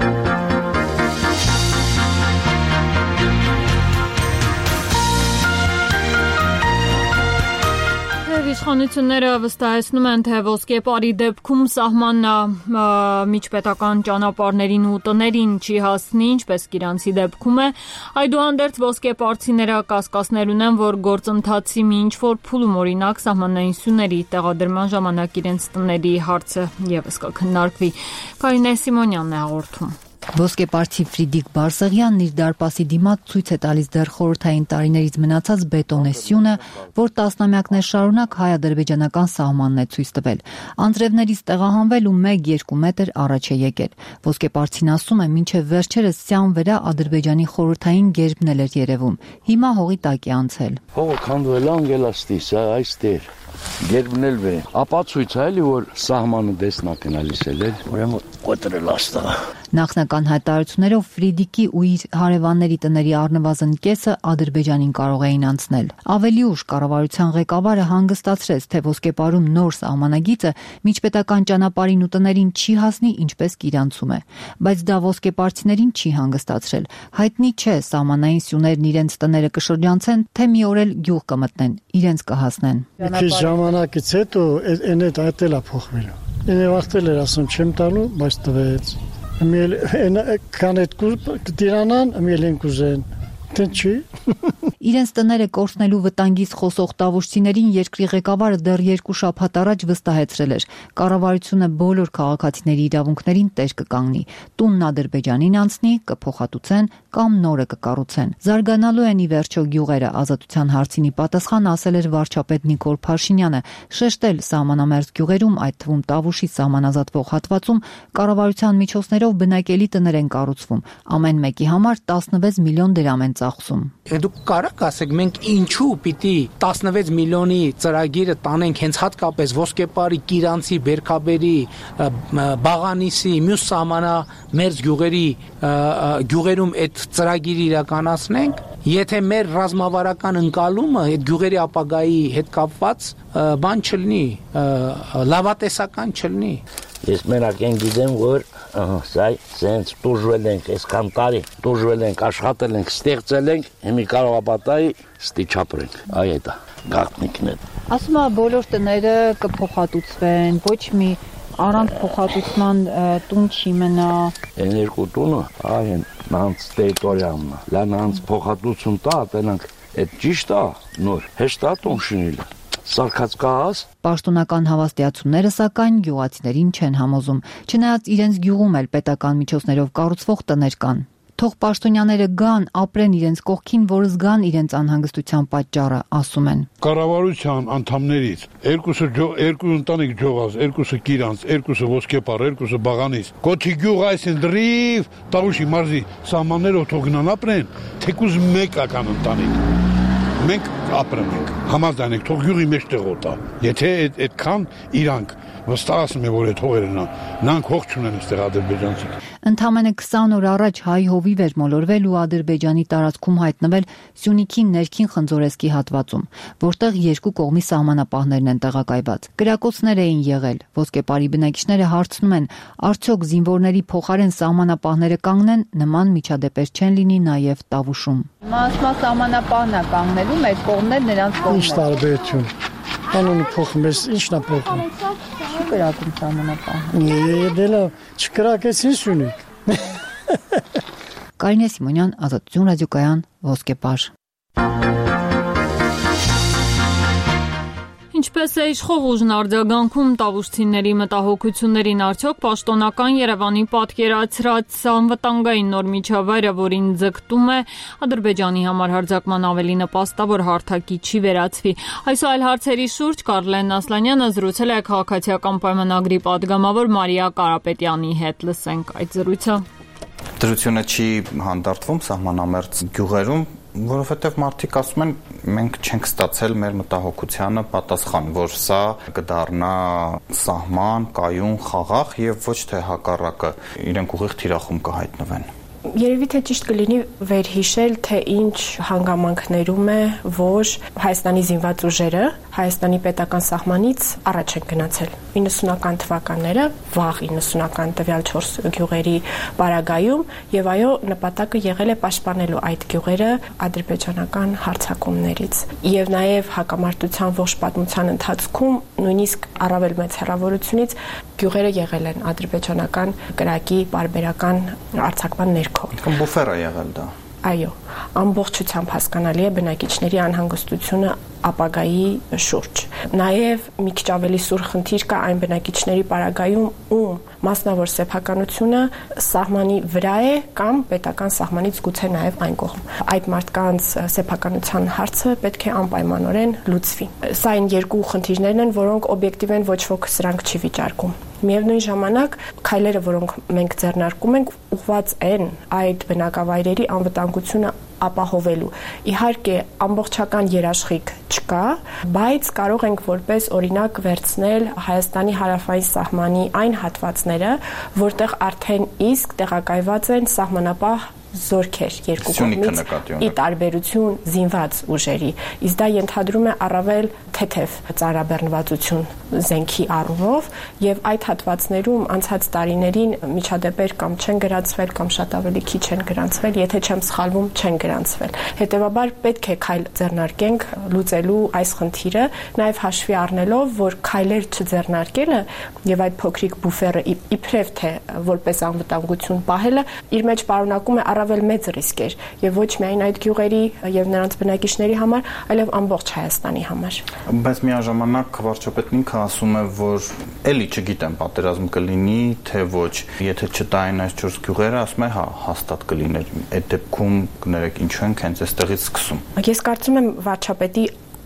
Իշխանությունները վստահեցնում են, թե ոսկեպարի դեպքում սահմանը միջպետական ճանապարհներին ու տներին չի հասնի, ինչպես Կիրանցի դեպքում է։ Այդուհանդերձ ոսկեպարցիները կասկածներ ունեն, որ գործընթացի մի ինչ-որ փուլում, օրինակ սահմանային սյուների տեղադրման ժամանակ իրենց տների հարցը ևս կքննարկվի։ Կարինե Սիմոնյանն է հաղորդում։ Ոսկեպարցի Ֆրիդիկ Բարսեղյանն իր դարպասի դիմաց ցույց է տալիս դեռ խորհրդային տարիներից մնացած բետոնե սյունը, որ տասնամյակներ շարունակ հայ-ադրբեջանական սահմանն է ցույց տվել։ Անձրևներից տեղահանվել ու 1-2 մետր առաջ է եկել։ Ոսկեպարցին ասում է, մինչև վերջերս սյան վրա Ադրբեջանի խորհրդային գերբն էլ էր երևում։ Հիմա հողի տակ է անցել։ Հողը քանդվել անգելաստիս, այստեղ գերբն էլ վեր։ Ապացույց է էլի, որ սահմանը դեսնակ են ալիս էլ, ուրեմն կոտրել աստղա։ Նախնական հայտարարություններով Ֆրիդիկի ու իր հարևանների տների առնվազն կեսը Ադրբեջանին կարող էին անցնել։ Ավելի ուշ կառավարության ղեկավարը հանգստացրեց, թե ոսկեպարում նոր սահմանագիծը միջպետական ճանապարհին ու տներին չի հասնի, ինչպես Կիրանցում է։ Բայց դա ոսկեպարցիներին չի հանգստացրել։ Հայտնի չէ սահմանային սյուներն իրենց տները կշրջանցեն, թե մի օր էլ գյուղ կմտնեն, իրենց կհասնեն։ Քիչ ժամանակից հետո այն այդ էլ է փոխվել։ Ինձ վախտել էր ասում չեմ տալու, բայց տվեց։ Ամել կանետ կտիրանան, ամել են կուզեն։ Ինչի։ Իրենց տները կորցնելու վտանգից խոսող տավուշցիներին երկրի ղեկավարը դեռ 2 շաբաթ առաջ վստահեցրել էր. կառավարությունը բոլոր քաղաքացիների իրավունքներին տեր կկանգնի։ Տունն Ադրբեջանին անցնի, կփոխհատուցեն կամ նորը կկառուցեն։ Զարգանալու են ի վերջո գյուղերը, Ազատության հարցինի պատասխան ասել էր վարչապետ Նիկոլ Փաշինյանը, շեշտել սահմանամերձ գյուղերում, այդ թվում Տավուշի սահմանազատվող հատվածում կառավարության միջոցներով բնակելի տներ են կառուցվում։ Ամեն մեկի համար 16 միլիոն դրամ են ծախսում։ Դուք կարա կարաք ասեք մենք ինչու պիտի 16 միլիոնի ծրագիրը տանենք հենց հատկապես ոսկեպարի, Կիրանցի, Բերքաբերի, Բաղանիսի, մյուս սահմանամերձ գյուղերում այդ ծրագիրը իրականացնենք, եթե մեր ռազմավարական ընկալումը այդ գյուղերի ապագայի հետ կապված բան չլինի, լավատեսական չլինի։ Ես մենակ են գիտեմ, որ սա սենց տուժվել ենք, այսքան տարի տուժվել ենք, աշխատել ենք, ստեղծել ենք, հիմի կարող ապատայի ստի չապրենք, այ էտա, գաղտնիքն է։ Ասում է բոլոր տները կփոխհատուցվեն, ոչ մի առանց փոխհատուցման տուն չի մնա։ Այն երկու տունը, այ են նրանց տերիտորիալն է, լա նրանց փոխհատուցում տա, տենանք, այդ ճիշտ է, նոր, հեշտ է տուն շինելը։ Սարքած կաս։ Պաշտոնական հավաստիացումները սակայն գյուղացիներին չեն համոզում, չնայած իրենց գյուղում էլ պետական միջոցներով կառուցվող տներ կան։ Թող պաշտոնյաները գան, ապրեն իրենց կողքին, որ զգան իրենց անհանգստության պատճառը, ասում են։ Կառավարության անդամներից երկու ընտանիք ջողաց, երկուսը Կիրանց, երկուսը Ոսկեպար, երկուսը Բաղանիս։ Կոթի գյուղ այսին դրիվ, Տավուշի մարզի սահմաններով թող գնան ապրեն, թեկուզ մեկական ընտանիք։ Մենք ապրենք, համաձայն ենք, թող գյուղի մեջ տեղոտա։ Եթե այդքան իրանք վստահ ասում է, որ այդ հողերը նրանք հող չունեն այստեղ ադրբեջանցիք։ Ընդամենը 20 օր առաջ հայ հովիվ էր մոլորվել ու Ադրբեջանի տարածքում հայտնվել Սյունիքի ներքին Խնձորեսկի հատվածում, որտեղ երկու կողմի սահմանապահներն են տեղակայված։ Կրակոցներ էին եղել։ Ոսկեպարի բնակիչները հարցնում են, արդյոք զինվորների փոխարեն սահմանապահները կանգնեն, նման միջադեպեր չեն լինի նաև Տավուշում։ Մասմա սահմանապահն է կանգնելու, մեր կողմն էլ նրանց կողմն է։ Ինչ տարբերություն։ Անոնը փոխում ես, ինչն է փոխում։ Չի կրակում սահմանապահը։ Դելա չկրակեցին Սյունիք։ Կարինե Սիմոնյան, Ազատություն ռադիոկայան, Ոսկեպար։ Ինչպես է իշխող ուժն արձագանքում տավուշցիների մտահոգություններին, արդյոք պաշտոնական Երևանի պատկերացրած անվտանգային նոր միջավայրը, որին ձգտում է Ադրբեջանի համար հարձակման ավելի նպաստավոր հարթակի չի վերածվի։ Այս այլ հարցերի շուրջ Կարլեն Ասլանյանը զրուցել է քաղաքացիական պայմանագրի պատգամավոր Մարիա Կարապետյանի հետ։ Լսենք այդ զրույցը։ Դրությունը չի հանդարտվում սահմանամերձ գյուղերում, որովհետև մարդիկ ասում են, մենք չենք ստացել մեր մտահոգությանը պատասխան, որ սա կդառնա սահման, կայուն, խաղաղ եւ ոչ թե հակառակը, իրենք ուղիղ թիրախում կհայտնվեն։ Երևի թե ճիշտ կլինի վերհիշել, թե ինչ հանգամանքներում է, որ Հայաստանի զինված ուժերը Հայաստանի պետական սահմանից առաջ են գնացել 90-ական թվականները, վաղ 90-ական տվյալ 4 գյուղերի պարագայում, եւ այո, նպատակը եղել է պաշտպանելու այդ գյուղերը ադրբեջանական հարձակումներից։ Եվ նաեւ հակամարտության ողջ պատմության ընթացքում նույնիսկ առավել մեծ հեռավորությունից գյուղերը եղել են ադրբեջանական կրակի պարբերական արձակման ներքո։ Բուֆեր է եղել դա։ Այո, ամբողջությամբ հասկանալի է բնակիչների անհանգստությունը ապագայի շուրջ։ Նաև մի քիչ ավելի սուր խնդիր կա այն բնակիչների պարագայում, ում մասնավոր սեփականությունը սահմանի վրա է կամ պետական սահմանից գուցե նաև այն կողմ։ Այդ մարդկանց սեփականության հարցը պետք է անպայմանորեն լուծվի։ Սա այն երկու խնդիրներն են, որոնք օբյեկտիվ են, ոչ ոք սրանք չի վիճարկում։ Միևնույն ժամանակ քայլերը, որոնք մենք ձեռնարկում ենք, ուղղված են այդ բնակավայրերի անվտանգությունը ապահովելու։ Իհարկե, ամբողջական երաշխիք չկա, բայց կարող ենք որպես օրինակ վերցնել Հայաստանի հարավային սահմանի այն հատվածները, որտեղ արդեն իսկ տեղակայված են սահմանապահ զորքեր երկու կողմից ի տարբերություն զինված ուժերի։ Իսկ դա ենթադրում է առավել թեթև ծառաբեռնվածություն զենքի առումով եւ այդ հատվածներում անցած տարիներին միջադեպեր կամ չեն գրանցվել կամ շատ ավելի քիչ են գրանցվել, եթե չեմ սխալվում, չեն գրանցվել։ Հետևաբար պետք է քայլ ձեռնարկենք լուծելու այս խնդիրը, նաեւ հաշվի առնելով, որ քայլեր չձեռնարկելը եւ այդ փոքրիկ բուֆերը իբրև թե որպես անվտանգություն պահելը իր մեջ պարունակում է առավել մեծ ռիսկեր եւ ոչ միայն այդ գյուղերի եւ նրանց բնակիչների համար, այլև ամբողջ Հայաստանի համար։ Բայց միաժամանակ վարչապետն ինքը ասում է, որ էլի չգիտեմ պատերազմ կլինի, թե ոչ։ Եթե չտային այս 4 գյուղերը, ասում է, հա, հաստատ կլիներ։ Այդ դեպքում կներեք ինչու ենք հենց այստեղից սկսում։ Ես կարծում եմ վարչապետի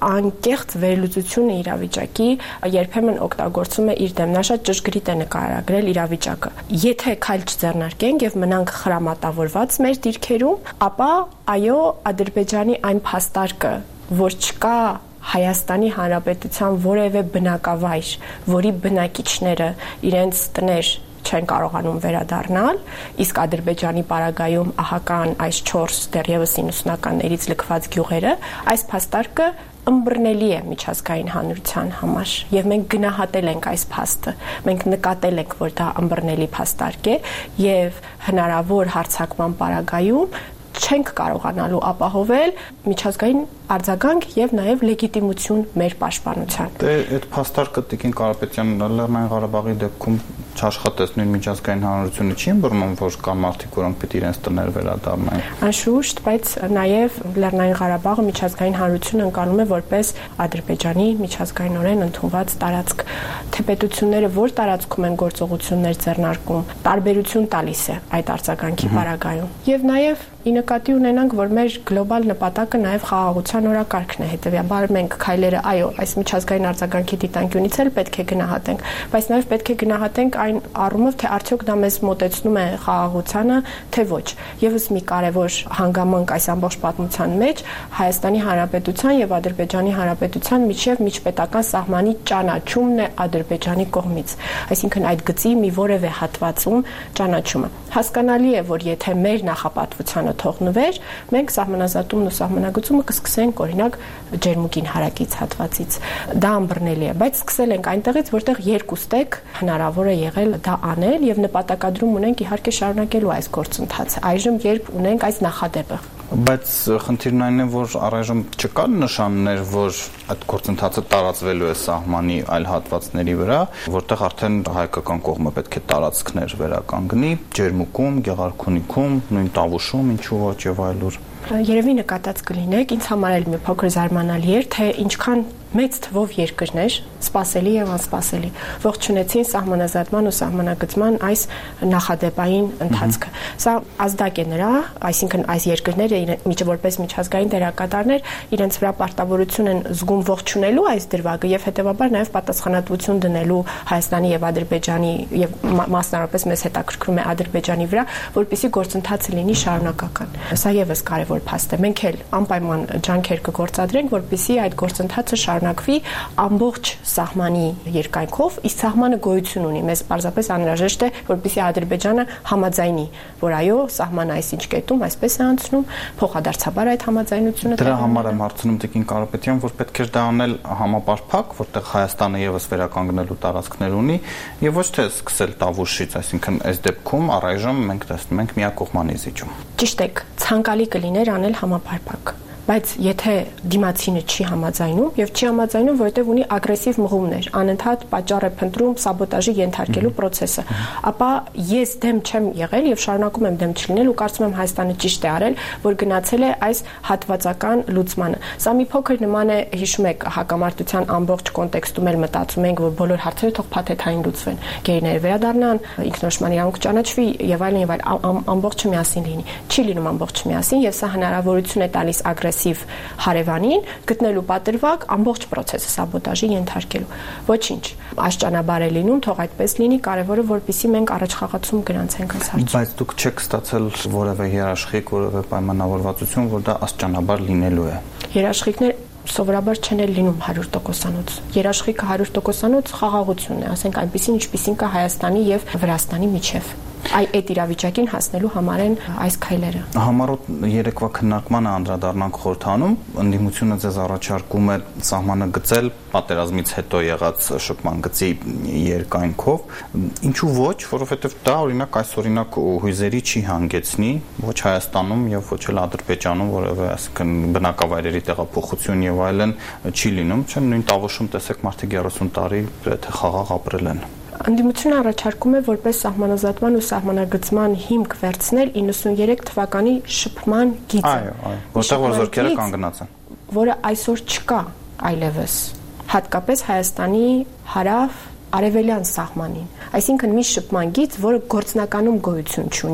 անկեղծ վերլուծությունը իրավիճակի երբեմն օգտագործում է իր դեմ, նա շատ ճշգրիտ է նկարագրել իրավիճակը։ Եթե քայլ չձեռնարկենք եւ մնանք խրամատավորված մեր դիրքերում, ապա այո, Ադրբեջանի այն փաստարկը, որ չկա Հայաստանի Հանրապետության որևէ բնակավայր, որի բնակիչները իրենց տներ չեն կարողանում վերադառնալ, իսկ Ադրբեջանի պարագայում ահական այս 4 դեռևս 90-ականներից լքված գյուղերը, այս փաստարկը ըմբռնելի է միջազգային հանրության համար եւ մենք գնահատել ենք այս փաստը, մենք նկատել ենք, որ դա ըմբռնելի փաստարկ է եւ հնարավոր հարձակման պարագայում չենք կարողանալու ապահովել միջազգային արձագանք եւ նաեւ լեգիտիմություն մեր պաշտպանության։ Դե այդ փաստարկը Տիկին Կարապետյան Լեռնային Ղարաբաղի դեպքում չաշխատեց նույն միջազգային հանրությունը չի ըմբռնում, որ կան մարդիկ, որոնք պիտի իրենց տներ վերադառնային։ Անշուշտ, բայց նաեւ Լեռնային Ղարաբաղը միջազգային հանրությունը ընկալում է որպես Ադրբեջանի միջազգայինորեն ընդունված տարածք։ Թե պետությունները որ տարածքում են գործողություններ ձեռնարկում, տարբերություն տալիս է այդ արձագանքի պարագայում։ Եվ նաեւ ի նկատի ունենանք, որ մեր գլոբալ նպատակը նաև խաղաղության օրակարգն է, հետևաբար մենք քայլերը, այո, այս միջազգային արձագանքի դիտանկյունից էլ պետք է գնահատենք, բայց նաև պետք է գնահատենք այն առումով, թե արդյոք դա մեզ մոտեցնում է խաղաղությանը, թե ոչ։ Եվս մի կարևոր հանգամանք այս ամբողջ պատմության մեջ Հայաստանի Հանրապետության եւ Ադրբեջանի Հանրապետության միջև միջպետական սահմանի ճանաչումն է Ադրբեջանի կողմից, այսինքն այդ գծի մի որևէ հատվածում ճանաչումը։ Հասկանալի է, որ եթե մեր նախապատվությանը թողնվեր, մենք սահմանազատումն ու սահմանագծումը կսկսենք օրինակ Ջերմուկին հարակից հատվածից։ Դա ըմբռնելի է, բայց սկսել ենք այնտեղից, որտեղ երկուստեք հնարավոր է եղել դա անել եւ նպատակադրում ունենք իհարկե շարունակելու այս գործընթացը։ Այժմ երբ ունենք այս նախադեպը։ Բայց խնդիրն այն է, որ առայժմ չկա նշաններ, որ այդ գործընթացը տարածվելու է սահմանի այլ հատվածների վրա, որտեղ արդեն հայկական կողմը պետք է տարածքներ վերականգնի, Ջերմուկում, Գեղարքունիքում, նույն Տավուշում, ինչու ոչ եւ այլուր։ Երևի նկատած կլինեք, ինձ համար էլ մի փոքր զարմանալի էր, թե ինչքան մեծ թվով երկրներ, սպասելի եւ անսպասելի, ողջունեցին սահմանազատման ու սահմանագծման այս նախադեպային ընթացքը։ Սա ազդակ է նրա, այսինքն այս երկրները որպես միջազգային դերակատարներ իրենց վրա պարտավորություն են զգում ողջունելու այս դրվագը եւ հետեւաբար նաեւ պատասխանատվություն դնելու Հայաստանի եւ Ադրբեջանի եւ մասնավորապես մեզ հետաքրքրում է Ադրբեջանի վրա, որպեսզի գործընթացը լինի շարունակական։ Սա եւս կարեւոր փաստ է։ Մենք էլ անպայման ջանքեր կգործադրենք, որպեսզի այդ գործընթացը շարունակվի ամբողջ սահմանի երկայնքով, իսկ սահմանը գոյություն ունի։ Մեզ պարզապես անհրաժեշտ է, որպեսզի Ադրբեջանը համաձայնի, որ այո, սահմանը այսինչ կետում այսպես է անցնում, փոխադարձաբար այդ համաձայնությունը։ Դրա համար եմ հարցնում Տիկին Կարապետյան, որ պետք է դա անել համապարփակ, որտեղ Հայաստանը եւս վերականգնելու տարածքներ ունի, եւ ոչ թե սկսել Տավուշից, այսինքն այս դեպքում առայժմ մենք տեսնում ենք միակողմանի զիջում։ Ճիշտ է, ցանկալի կլիներ անել համապարփակ։ Բայց եթե դիմացինը չի համաձայնում եւ չի համաձայնում, որովհետեւ ունի ագրեսիվ մղումներ, անընդհատ պատճառ է փնտրում սաբոտաժի ենթարկելու process-ը, ապա ես դեմ չեմ եղել եւ շարունակում եմ դեմ չլինել ու կարծում եմ Հայաստանը ճիշտ է արել, որ գնացել է այս հատվածական լուծմանը։ Սա մի փոքր նման է, հիշում եք, հակամարտության ամբողջ կոնտեքստում էլ մտածում ենք, որ բոլոր հարցերը թող փաթեթային լուծվեն, գերիները վերադառնան, ինքնորոշման իրավունք ճանաչվի եւ այլն, ամբողջը միասին լինի։ Չի լինում ամբողջը միասին եւ սա հնարավորություն է տալիս ագրեսիվ հարևանին գտնելու պատրվակ ամբողջ process-ը սաբոտաժի ենթարկելու։ Ոչինչ, այս ճանապարհը լինում, թող այդպես լինի, կարևորը որպեսզի մենք առաջխաղացում գրանցենք այս հարցում։ Բայց դուք չեք ստացել որևէ երաշխիք, որևէ պայմանավորվածություն, որ դա այս ճանապարհ լինելու է։ Երաշխիքներ սովորաբար չեն լինում 100%-անոց։ Երաշխիքը 100%-անոց խաղաղությունն է, ասենք այնպեսին, ինչպեսին կա Հայաստանի եւ Վրաստանի միջև։ Այդ իրավիճակին հասնելու համար են այս քայլերը։ Համառոտ երեկվա քննարկմանը անդրադառնանք խորհրդանում, ընդդիմությունը ձեզ առաջարկում է սահմանը գծել պատերազմից հետո եղած շփման գծի երկայնքով։ Ինչու ոչ, որովհետև դա օրինակ այսօրինակ հույզերի չի հանգեցնի ոչ Հայաստանում եւ ոչ էլ Ադրբեջանում, որովհետեւ այսինքն բնակավայրերի տեղափոխություն եւ այլն չի լինում, չէ՞, նույն Տավուշում տեսեք մարդիկ 30 տարի թե խաղաղ ապրել են։ Ընդդիմությունը առաջարկում է որպես սահմանազատման ու սահմանագծման հիմք վերցնել 93 թվականի շփման գիծը։ Այո, որտեղ որ զորքերը կանգնած են։ Որը այսօր չկա այլևս, հատկապես Հայաստանի հարավ արևելյան սահմանին։ Այսինքն մի շփման գիծ, որը գործնականում գոյություն չունի։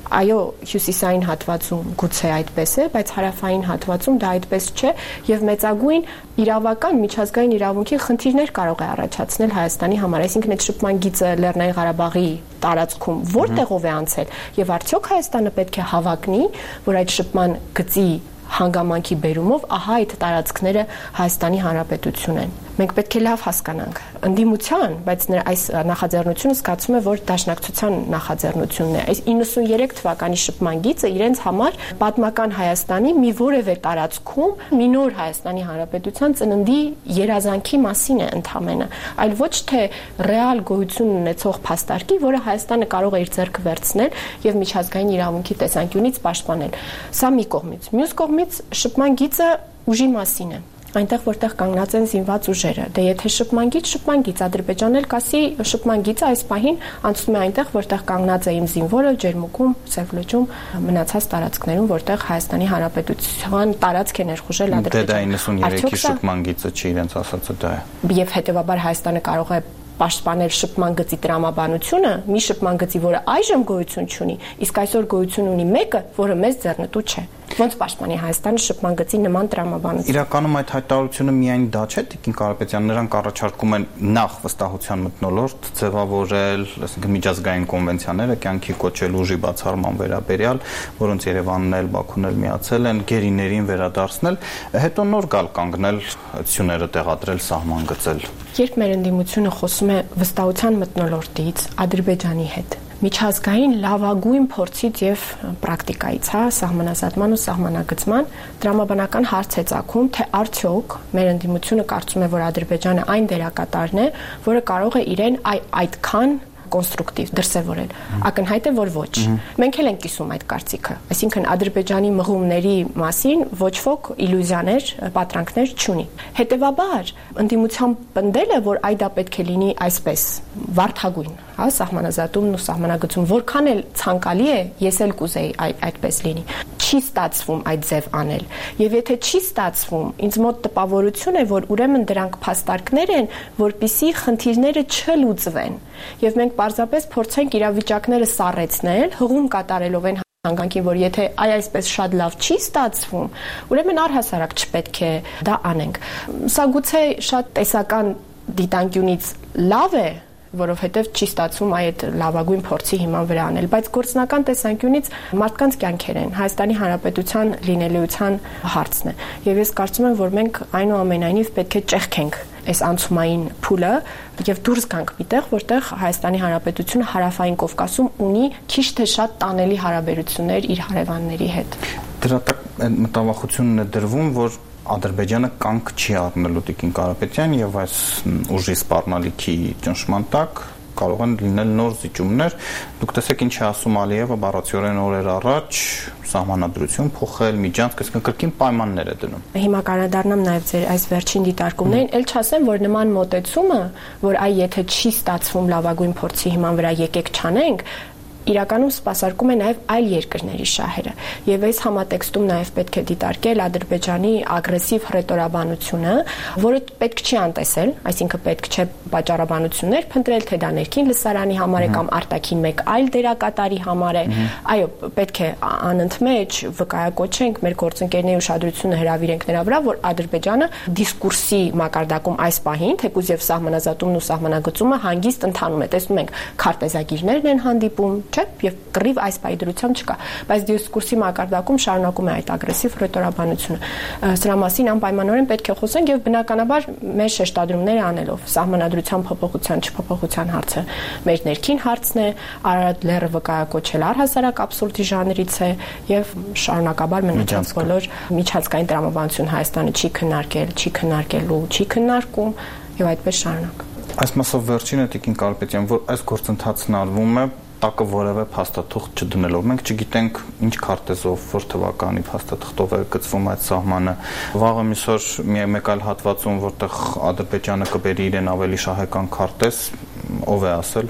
այո, հյուսիսային հատվածում գուցե այդպես է, բայց հարավային հատվածում դա այդպես չէ եւ մեծագույն իրավական միջազգային իրավունքի խնդիրներ կարող է առաջացնել Հայաստանի համար, այսինքն այդ շփման գիծը Լեռնային Ղարաբաղի տարածքում որտեղով է անցել եւ արդյոք Հայաստանը պետք է հավակնի, որ այդ շփման գծի հանգամանքի բերումով ահա այդ տարածքները Հայաստանի Հանրապետություն են։ Մենք պետք է լավ հասկանանք ընդդիմության, բայց այս նախաձեռնությունը զգացում է, որ դաշնակցության նախաձեռնությունն է։ Այս 93 թվականի շփման գիծը իրենց համար պատմական Հայաստանի մի որևէ տարածքում մի նոր Հայաստանի Հանրապետության ծննդի երազանքի մասին է ընդհանրապես, այլ ոչ թե ռեալ գոյություն ունեցող փաստարկի, որը Հայաստանը կարող է իր ձեռքը վերցնել եւ միջազգային իրավունքի տեսանկյունից պաշտպանել։ Սա մի կողմից։ Մյուս կողմից շփման գիծը ուժի մասին է։ Այնտեղ որտեղ կանգնած են զինված ուժերը։ Դե եթե շփման գիծ Ադրբեջանն էլ կասի շփման գիծը այս պահին անցնում է այնտեղ, որտեղ կանգնած է իմ զինվորը Ջերմուկում, Սևլուջում, մնացած տարածքներում, որտեղ Հայաստանի Հանրապետության տարածք է ներխուժել Ադրբեջանը։ Դե 93-ի շփման գիծը չի իրենց ասածը դա է։ Եվ հետեւաբար Հայաստանը կարող է պաշտպանել շփման գծի տրամաբանությունը, մի շփման գծի, որը այժմ գոյություն չունի, իսկ այսօր գոյություն ունի մեկը, որը մեզ ձեռնտու չէ։ Ոնց պաշտպանի Հայաստանը շփման գծի նման տրամաբանություն։ Իրականում այդ հայտարարությունը միայն դա չէ, Տիկին Կարապետյան, նրանք առաջարկում են նախ վստահության մթնոլորտ ձևավորել, այսինքն միջազգային կոնվենցիաները կյանքի կոչել ուժի բացառման վերաբերյալ, որոնց Երևանն էլ Բաքուն էլ միացել են, գերիներին վերադարձնել, հետո նոր գալ կանգնել սյուները տեղադրել, սահման գծել։ Երբ մեր ընդդիմությունը խոսում է վստահության մթնոլորտից Ադրբեջանի հետ, միջազգային լավագույն փորձից եւ պրակտիկայից, սահմանազատման ու սահմանագծման դրամաբանական հարց է ծագում, թե արդյոք մեր ընդդիմությունը կարծում է, որ Ադրբեջանը այն դերակատարն է, որը կարող է իրեն այդքան կոնստրուկտիվ դրսևորել։ Ակնհայտ է, որ ոչ։ Մենք էլ ենք կիսում այդ կարծիքը։ Այսինքն Ադրբեջանի մղումների մասին ոչ ոք իլյուզիաներ, պատրանքներ չունի։ Հետևաբար, ընդդիմության պնդելը, որ այդա պետք է լինի այսպես, վարդագույն, սահմանազատումն ու սահմանագծում, որքան էլ ցանկալի է, ես էլ կուզեի այդպես լինի։ Չի ստացվում այդ ձև անել։ Եվ եթե չի ստացվում, ինձ մոտ տպավորություն է, որ ուրեմն դրանք փաստարկներ են, որպիսի խնդիրները չլուծվեն։ Եվ մենք պարզապես փորձենք իրավիճակները սառեցնել, հղում կատարելով այն հանգամանքին, որ եթե այսպես շատ լավ չի ստացվում, ուրեմն առհասարակ չպետք է դա անենք։ Սա գուցե շատ տեսական դիտանկյունից լավ է, որովհետև չի ստացվում այդ լավագույն փորձի հիման վրա անել, բայց գործնական տեսանկյունից մարդկանց կյանքեր են, Հայաստանի Հանրապետության լինելիության հարցն է։ Եվ ես կարծում եմ, որ մենք այնուամենայնիվ պետք է ճեղքենք այս անցումային փուլը եւ դուրս գանք միտեղ, որտեղ Հայաստանի Հանրապետությունը Հարավային Կովկասում ունի քիչ թե շատ տանելի հարաբերություններ իր հարևանների հետ։ Դրա տակ մտավախությունն է դրվում, որ Ադրբեջանը կանգ չի առնելու Տիկին Կարապետյան եւ այս ուժի սպառնալիքի ճնշման տակ կարող են լինել նոր զիջումներ։ Դուք տեսեք ինչ է ասում Ալիևը բառացիորեն օրեր առաջ, սահմանադրություն փոխել, միջանցք, այսինքն կրկին պայմաններ է դնում։ Հիմա կանադառնամ նաեւ ձեր այս վերջին դիտարկումներին, ել չասեմ, որ նման մոտեցումը, որ եթե չի ստացվում լավագույն փորձի հիման վրա եկեք չանենք, իրականում սպասարկում է նաև այլ երկրների շահերը եւ այս համատեքստում նաև պետք է դիտարկել Ադրբեջանի ագրեսիվ հռետորաբանությունը, որը պետք չի անտեսել, այսինքն պետք չէ պատճառաբանություններ փնտրել, թե դա ներքին լսարանի համար է կամ արտաքին մեկ այլ դերակատարի համար է։ Այո, պետք է անընդմեջ վկայակոչենք մեր գործընկերների ուշադրությունը հրավիրենք նրա վրա, որ Ադրբեջանը դիսկուրսի մակարդակում այս պահին, թեկուզ եւ սահմանազատումն ու սահմանագծումը հանգիստ ընթանում է։ Տեսնում ենք, քարտեզագիրներն են հանդիպում, եւ կռիվ այս պայդրությամբ չկա, բայց դիսկուրսի մակարդակում շարունակում է այդ ագրեսիվ հռետորաբանությունը։ Սրա մասին անպայմանորեն պետք է խոսենք եւ բնականաբար մեր շեշտադրումները անելով սահմանադրության փոփոխության չփոփոխության հարցը մեր ներքին հարցն է, Արարատ լեռը վկայակոչել առհասարակ աբսուրդի ժանրից է եւ շարունակաբար մնացած բոլոր միջազգային տրամաբանություն Հայաստանը չի քննարկել, չի քննարկելու, չի քննարկում եւ այդպես շարունակ։ Այս մասով վերջինը Տիկին Կարապետյան, որ այս գործընթացն արվում է տակը որևէ փաստաթուղթ չդնելով։ Մենք չգիտենք ինչ քարտեզով, որ թվականի փաստաթղթով է գծվում այդ սահմանը։ Վաղը միսօր մեկ այլ հատվածում, որտեղ Ադրբեջանը կբերի իրեն ավելի շահեկան քարտեզ, ով է ասել, որ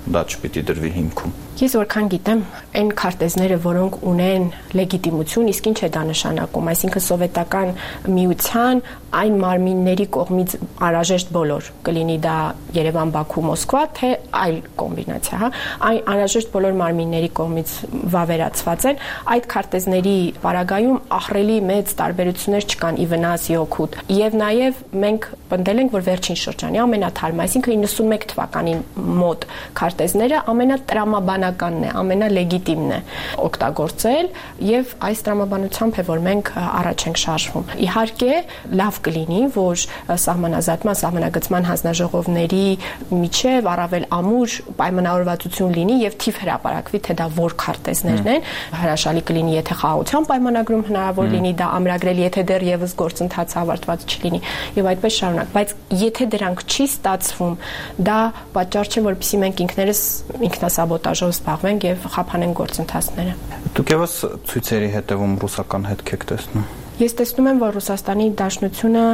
դա չպիտի դրվի հիմքում։ Ես որքան գիտեմ, այն քարտեզները, որոնք ունեն լեգիտիմություն, իսկ ինչ է դա նշանակում, այսինքն սովետական միության այն մարմինների կողմից անհրաժեշտ բոլոր, կլինի դա Երևան, Բաքու, Մոսկվա, թե այլ կոմբինացիա, հա, այն անհրաժեշտ բոլոր մարմինների կողմից վավերացված են, այդ քարտեզների պարագայում ահռելի մեծ տարբերություններ չկան ի վնաս օգուտ։ Եվ նաև մենք պնդել ենք, որ վերջին շրջանի ամենաթարմ, այսինքն 91 թվականին մոտ քարտեզները ամենատրամաբանականն է, ամենալեգիտիմն է օգտագործել եւ այս տրամաբանությամբ է, որ մենք առաջ ենք շարժվում։ Իհարկե, լավ կլինի, որ սահմանազատման, սահմանագծման հանձնաժողովների միջև առավել ամուր պայմանավորվածություն լինի եւ թիվ հրապարակվի, թե դա որ քարտեզներն են։ Հրաշալի կլինի, եթե խաղաղության պայմանագրում հնարավոր լինի դա ամրագրել, եթե դեռևս գործընթացը ավարտված չլինի եւ այդպես շարունակ, բայց եթե դրանք չի ստացվում, դա պատճառ չէ, որպեսզի մենք ինքներս ինքնասաբոտաժով զբաղվենք եւ խափանենք գործընթացները։ Դուք եւս ցույցերի հետևում ռուսական հետք եք տեսնում։ Ես տեսնում եմ, որ Ռուսաստանի Դաշնությունը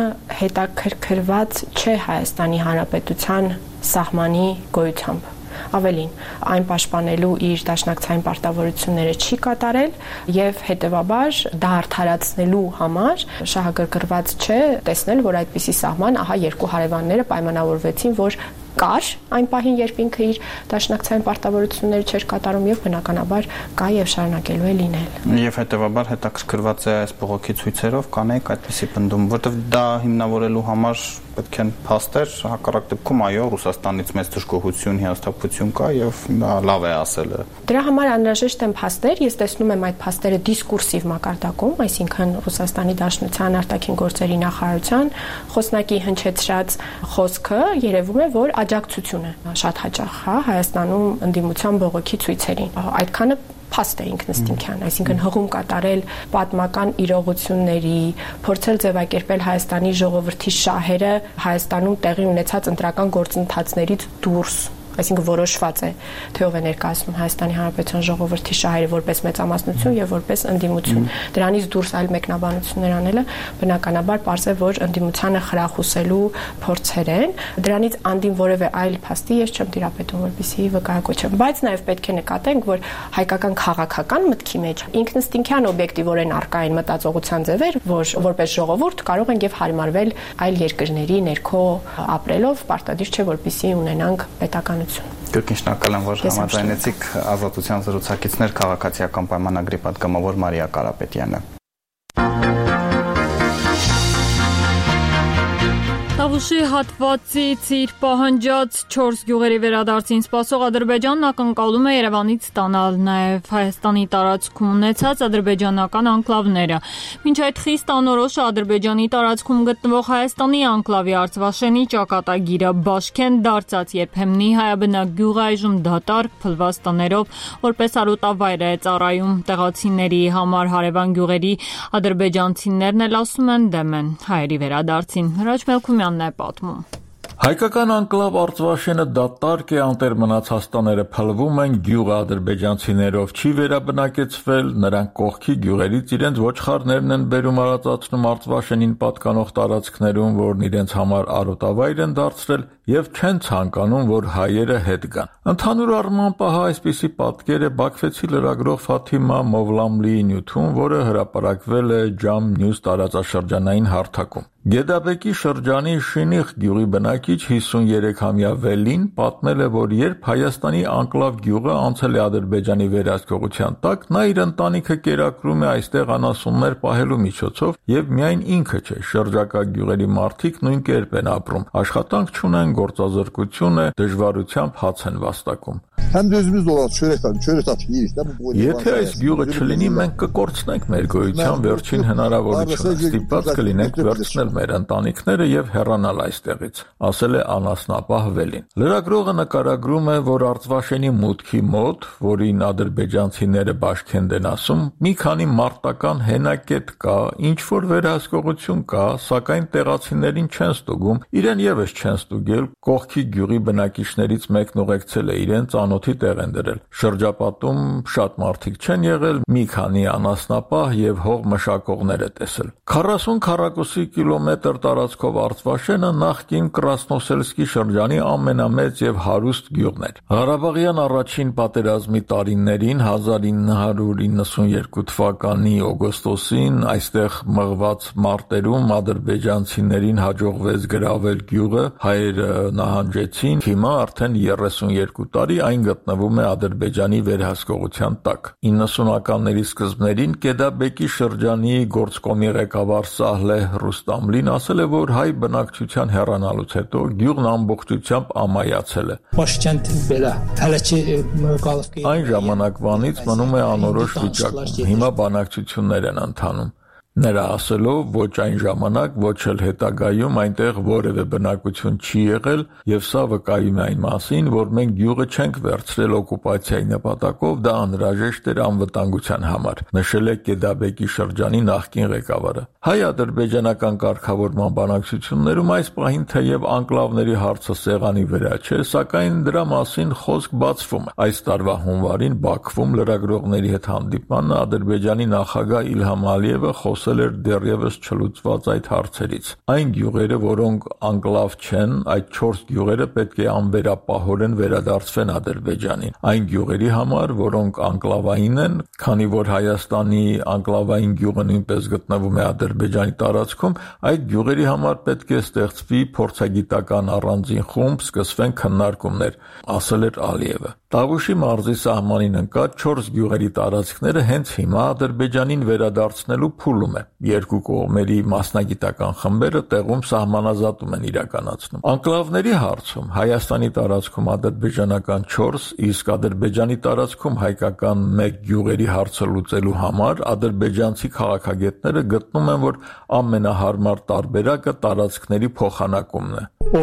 հետաքրքրված չէ Հայաստանի Հանրապետության սահմանի գոյությամբ։ Ավելին, այն պաշտպանելու իր դաշնակցային պարտավորությունները չի կատարել եւ հետեւաբար դա արդարացնելու համար շահագրգռված չէ տեսնել, որ այդպիսի սահման, ահա երկու հարևանները պայմանավորվեցին, որ կար այն պահին, երբ ինքը իր դաշնակցային պարտավորությունները չէր կատարում եւ բնականաբար կա եւ շարունակելու է լինել։ Եվ հետեւաբար հետաքրքրված է այս բողոքի ցույցերով կանեք այդպիսի պնդում, որտեղ դա հիմնավորելու համար պետք են փաստեր, հակառակ դեպքում այո, Ռուսաստանից մեծ դժգոհություն, հիասթափություն կա եւ դա լավ է ասելը։ Դրա համար անհրաժեշտ են փաստեր, ես տեսնում եմ այդ փաստերը դիսկուրսիվ մակարդակում, այսինքն Ռուսաստանի Դաշնության արտաքին գործերի նախարարության խոսնակի հնչեցրած խոսքը երևում է, որ աջակցություն է շատ հաճախ, հա, Հայաստանում ընդդիմության բողոքի ցույցերին։ Այդքանը փաստ է ինքնըստինքյան, այսինքն հղում կատարել պատմական իրողությունների, փորձել ձևակերպել Հայաստանի ժողովրդի շահերը Հայաստանում տեղի ունեցած ընտրական գործընթացներից դուրս, այսինքն որոշված է, թե ով է ներկայացնում Հայաստանի Հանրապետության ժողովրդի շահերը որպես մեծամասնություն եւ որպես ընդդիմություն։ Դրանից դուրս այլ մեկնաբանություններ անելը բնականաբար պարզ է, որ ընդդիմությանը խրախուսելու փորձեր են։ Դրանից անդին որևէ այլ փաստի ես չեմ տիրապետում, որպեսզի վկայակոչեմ, բայց նաեւ պետք է նկատենք, որ հայկական քաղաքական մտքի մեջ ինքնըստինքյան օբյեկտիվորեն առկա են մտածողության ձևեր, որ որպես ժողովուրդ կարող են եւ հարմարվել այլ երկրների ներքո ապրելով, պարտադիր չէ, որպեսզի ունենանք պետական Կրկին շնորհակալ եմ, որ համաձայնեցիք Ազատության զրուցակիցներ քաղաքացիական պայմանագրի պատգամավոր Մարիա Կարապետյանը։ Տավուշի հատվածից իր պահանջած 4 գյուղերի վերադարձին սպասող Ադրբեջանն ակնկալում է Երևանից ստանալ նաև Հայաստանի տարածքում ունեցած ադրբեջանական անկլավները։ Մինչ այդ խիստ անորոշ է Ադրբեջանի տարածքում գտնվող Հայաստանի անկլավի Արցվաշենի ճակատագիրը Բաշքեն դարձած երբեմնի հայաբնակ գյուղը այժմ դատարկ փլված տներով որպես արոտավայր է ծառայում։ Տեղացիների համար հարևան գյուղերի ադրբեջանցիներն էլ ասում են դեմ են հայերի վերադարձին։ Հրաչ Մելքումյանն է պատմում։ Հայկական անկլավ Արցվաշենը դատարկ է, անտեր մնացած տները փլվում են, գյուղը ադրբեջանցիներով չի վերաբնակեցվել, նրանք կողքի գյուղերից իրենց ոչխարներն են բերում արածացնում Արցվաշենին պատկանող տարածքներում, որն իրենց համար արոտավայր են դարձրել եւ չեն ցանկանում, որ հայերը հետ գան։ Ընդհանուր առմամբ ահա այսպիսի պատկեր է Բաքվեցի լրագրող Ֆաթիմա Մովլամլիի նյութում, որը հրապարակվել է Jam News տարածաշրջանային հարթակում։ Գեդաբեկի շրջանի Շինիխ գյուղի բնակիչ 53-ամյա Վելին պատմել է, որ երբ Հայաստանի անկլավ գյուղը անցել է Ադրբեջանի վերահսկողության տակ, նա իր ընտանիքը կերակրում է այստեղ անասուններ պահելու միջոցով եւ միայն ինքը չէ, շրջակա գյուղերի մարդիկ նույն կերպ են ապրում, աշխատանք չունեն, գործազրկություն է, դժվարությամբ հաց են վաստակում։ Եթե այս գյուղը չլինի, մենք կկորցնենք մեր գոյության վերջին հնարավորությունը, ստիպված կլինենք վերցնել մեր ընտանիքները եւ հեռանալ այստեղից, ասել է անասնապահ Վելին։ Լրագրողը նկարագրում է, որ Արցվաշենի մուտքի մոտ, որին ադրբեջանցիները Բաշքենդ են ասում, մի քանի մարտական հենակետ կա, ինչ որ վերահսկողություն կա, սակայն տեղացիներին չեն ստուգում, իրեն եւս չեն ստուգել, կողքի գյուղի բնակիչներից մեկն ուղեկցել է իրեն, ծանոթի տեղ են դրել։ Շրջապատում շատ մարդիկ չեն եղել, մի քանի անասնապահ եւ հող մշակողներ է տեսել։ 40 քառակուսի կիլոմետր տարածքով Արցվաշենը նախկին Կրասնոսելսկի շրջանի ամենամեծ եւ հարուստ գյուղն էր։ Ղարաբաղյան առաջին պատերազմի տարիներին 1992 թվականի օգոստոսին այստեղ մղված մարտերում ադրբեջանցիներին հաջողվեց գրավել գյուղը, հայերը նահանջեցին, հիմա արդեն 32 տարի այն գտնվում է Ադրբեջանի վերահսկողության տակ։ 90-ականների սկզբներին Կեդաբեկի շրջանի գործկոմի ղեկավար Սահլեհ Ռուստամլին ասել է, որ հայ բնակչության հեռանալուց հետո գյուղն ամբողջությամբ ամայացել է։ Այն ժամանակվանից մնում է անորոշ վիճակում, հիմա բանակցություններ են ընթանում։ Նրա ասելով, ոչ այն ժամանակ, ոչ էլ հետագայում այնտեղ որևէ բնակություն չի եղել եւ սա վկայում է այն մասին, որ մենք գյուղը չենք վերցրել օկուպացիայի նպատակով, դա անհրաժեշտ էր անվտանգության համար, նշել է Կեդաբեկի շրջանի նախկին ղեկավարը։ Հայ-ադրբեջանական կարգավորման բանակցություններում այս պահին թեև անկլավների հարցը սեղանի վրա չէ, սակայն դրա մասին խոսք բացվում է։ Այս տարվա հունվարին Բաքվում լրագրողների հետ հանդիպմանը Ադրբեջանի նախագահ Իլհամ Ալիևը խոսել էր դեռևս չլուծված այդ հարցերից։ Այն գյուղերը, որոնք անկլավ չեն, այդ 4 գյուղերը պետք է անվերապահորեն վերադարձվեն Ադրբեջանին։ Այն գյուղերի համար, որոնք անկլավային են, քանի որ Հայաստանի անկլավային գյուղը նույնպես գտնվում է Ադրբեջանի տարածքում, այդ գյուղերի համար պետք է ստեղծվի փորձագիտական առանձին խումբ, սկսվեն քննարկումներ, ասել էր Ալիևը։ Տավուշի մարզի սահմանին ընկած 4 գյուղերի տարածքները հենց հիմա Ադրբեջանին վերադարձնելու փուլում է։ Երկու կողմերի մասնագիտական խմբերը տեղում սահմանազատում են իրականացնում։ Անկլավների հարցում Հայաստանի տարածքում ադրբեջանական 4, իսկ Ադրբեջանի տարածքում հայկական 1 գյուղերի հարցը լուծելու համար ադրբեջանցի քաղաքագետները գտնում են, որ ամենահարմար տարբերակը տարածքների փոխանակումն է։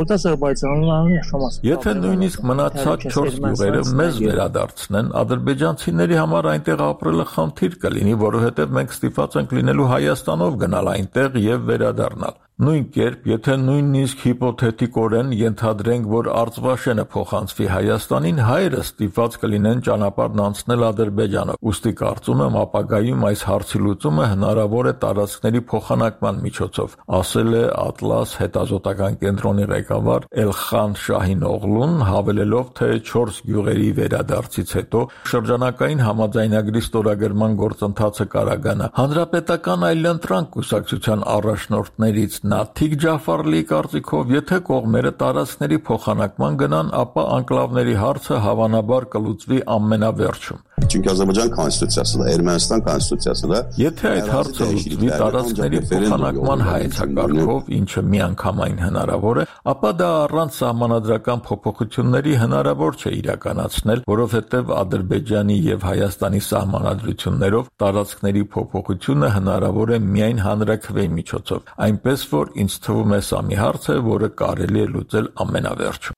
Եթե նույնիսկ մնացած 4 գյուղերը մեզ վերադարձնեն, ադրբեջանցիների համար այնտեղ ապրելը խնդիր կլինի, որովհետև մենք ստիպված ենք լինելու Հայաստանով գնալ այնտեղ եւ վերադառնալ։ Նույն կերպ, եթե նույնիսկ հիպոթետիկորեն ենթադրենք, որ Արցվաշենը փոխանցվի Հայաստանին, հայերը ստիպված կլինեն ճանապարհն անցնել Ադրբեջանը։ Ուստի կարծում եմ ապագայում այս հարցի լուծումը հնարավոր է տարածքների փոխանակման միջոցով, ասել է Ատլաս հետազոտական կենտրոնի ղեկավար Էլխան Շահին Օղլուն, հավելելով, թե 4 գյուղերի վերադարձից հետո շրջանակային համաձայնագրի ստորագրման գործընթացը կարագանա։ Հանրապետական այլընտրանք կուսակցության առաջնորդներից Նաթիկ Ջաֆարլիի կարծիքով, եթե կողմերը տարածքների փոխանակման գնան, ապա անկլավների հարցը հավանաբար կլուծվի ամենավերջում։ Çünkü Azerbaycan konstitusiyası da Ermənistan konstitusiyası da Եթե այդ հարցը լուծվի տարածքների փոխանակման հայեցակարգով, ինչը միանգամայն հնարավոր է, ապա դա առանց սահմանադրական փոփոխությունների հնարավոր չէ իրականացնել, որովհետև Ադրբեջանի եւ Հայաստանի սահմանադրություններով տարածքների փոփոխությունը հնարավոր է միայն հանրաքվեի միջոցով, այնպես որ ինձ թվում է սա մի հարց է, որը կարելի է լուծել ամենավերջում։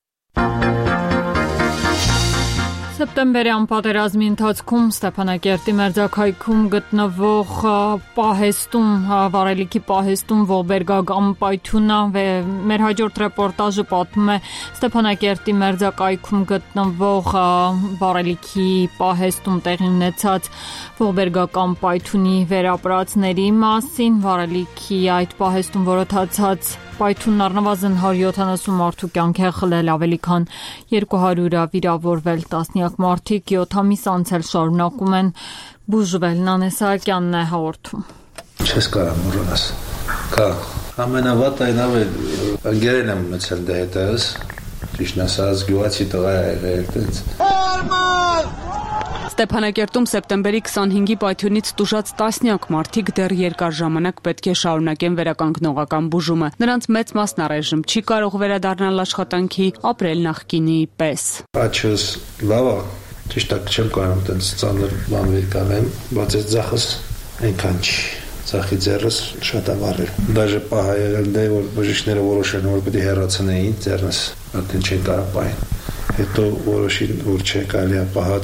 Սեպտեմբերյան պատերազմի ընթացքում Ստեփանակերտի մերձակայքում գտնվող պահեստում, վարելիքի պահեստում ողբերգական պայթյունը մեր հաջորդ ռեպորտաժը պատմում է Ստեփանակերտի մերձակայքում գտնվող վարելիքի պահեստում տեղի ունեցած ողբերգական պայթյունի վերապրածների մասին։ Վարելիքի այդ պահեստում որոտացած պայթյունն առնվազն 170 մարդու կյանք է խլել, ավելի քան 200-ը վիրավորվել, տասնյակ մարդիկ 7 ամիս անց էլ շարունակում են բուժվել։ Նանես Սահակյանն է հաղորդում։ Չես կարող մոռանալ։ Կա ամենավատը այն է, ընկերն եմ մցել դե հետս, ճիշտ ասած գյուղացի տղա է եղել։ Ստեփանակերտում սեպտեմբերի 25-ի պայթյունից տուժած տասնյակ մարդիկ դեռ երկար ժամանակ պետք է շարունակեն վերականգնողական բուժումը։ Նրանց մեծ մասն առայժմ չի կարող վերադառնալ աշխատանքի, ապրել նախկինի պես։ Աչքս լավ է, ճիշտ է, չեմ կարող այդպես ծանր բան վեր կանեմ, բայց այս ձախս այնքան չի։ Ծախի ձեռս շատ ավառել։ Դաժե պահ եղել դե որ բժիշկները որոշեն որ պետք է հեռացնեին ձեռնս, արդեն չէին կարող պահել։ Հետո որոշին որ չէ կարելի է պահած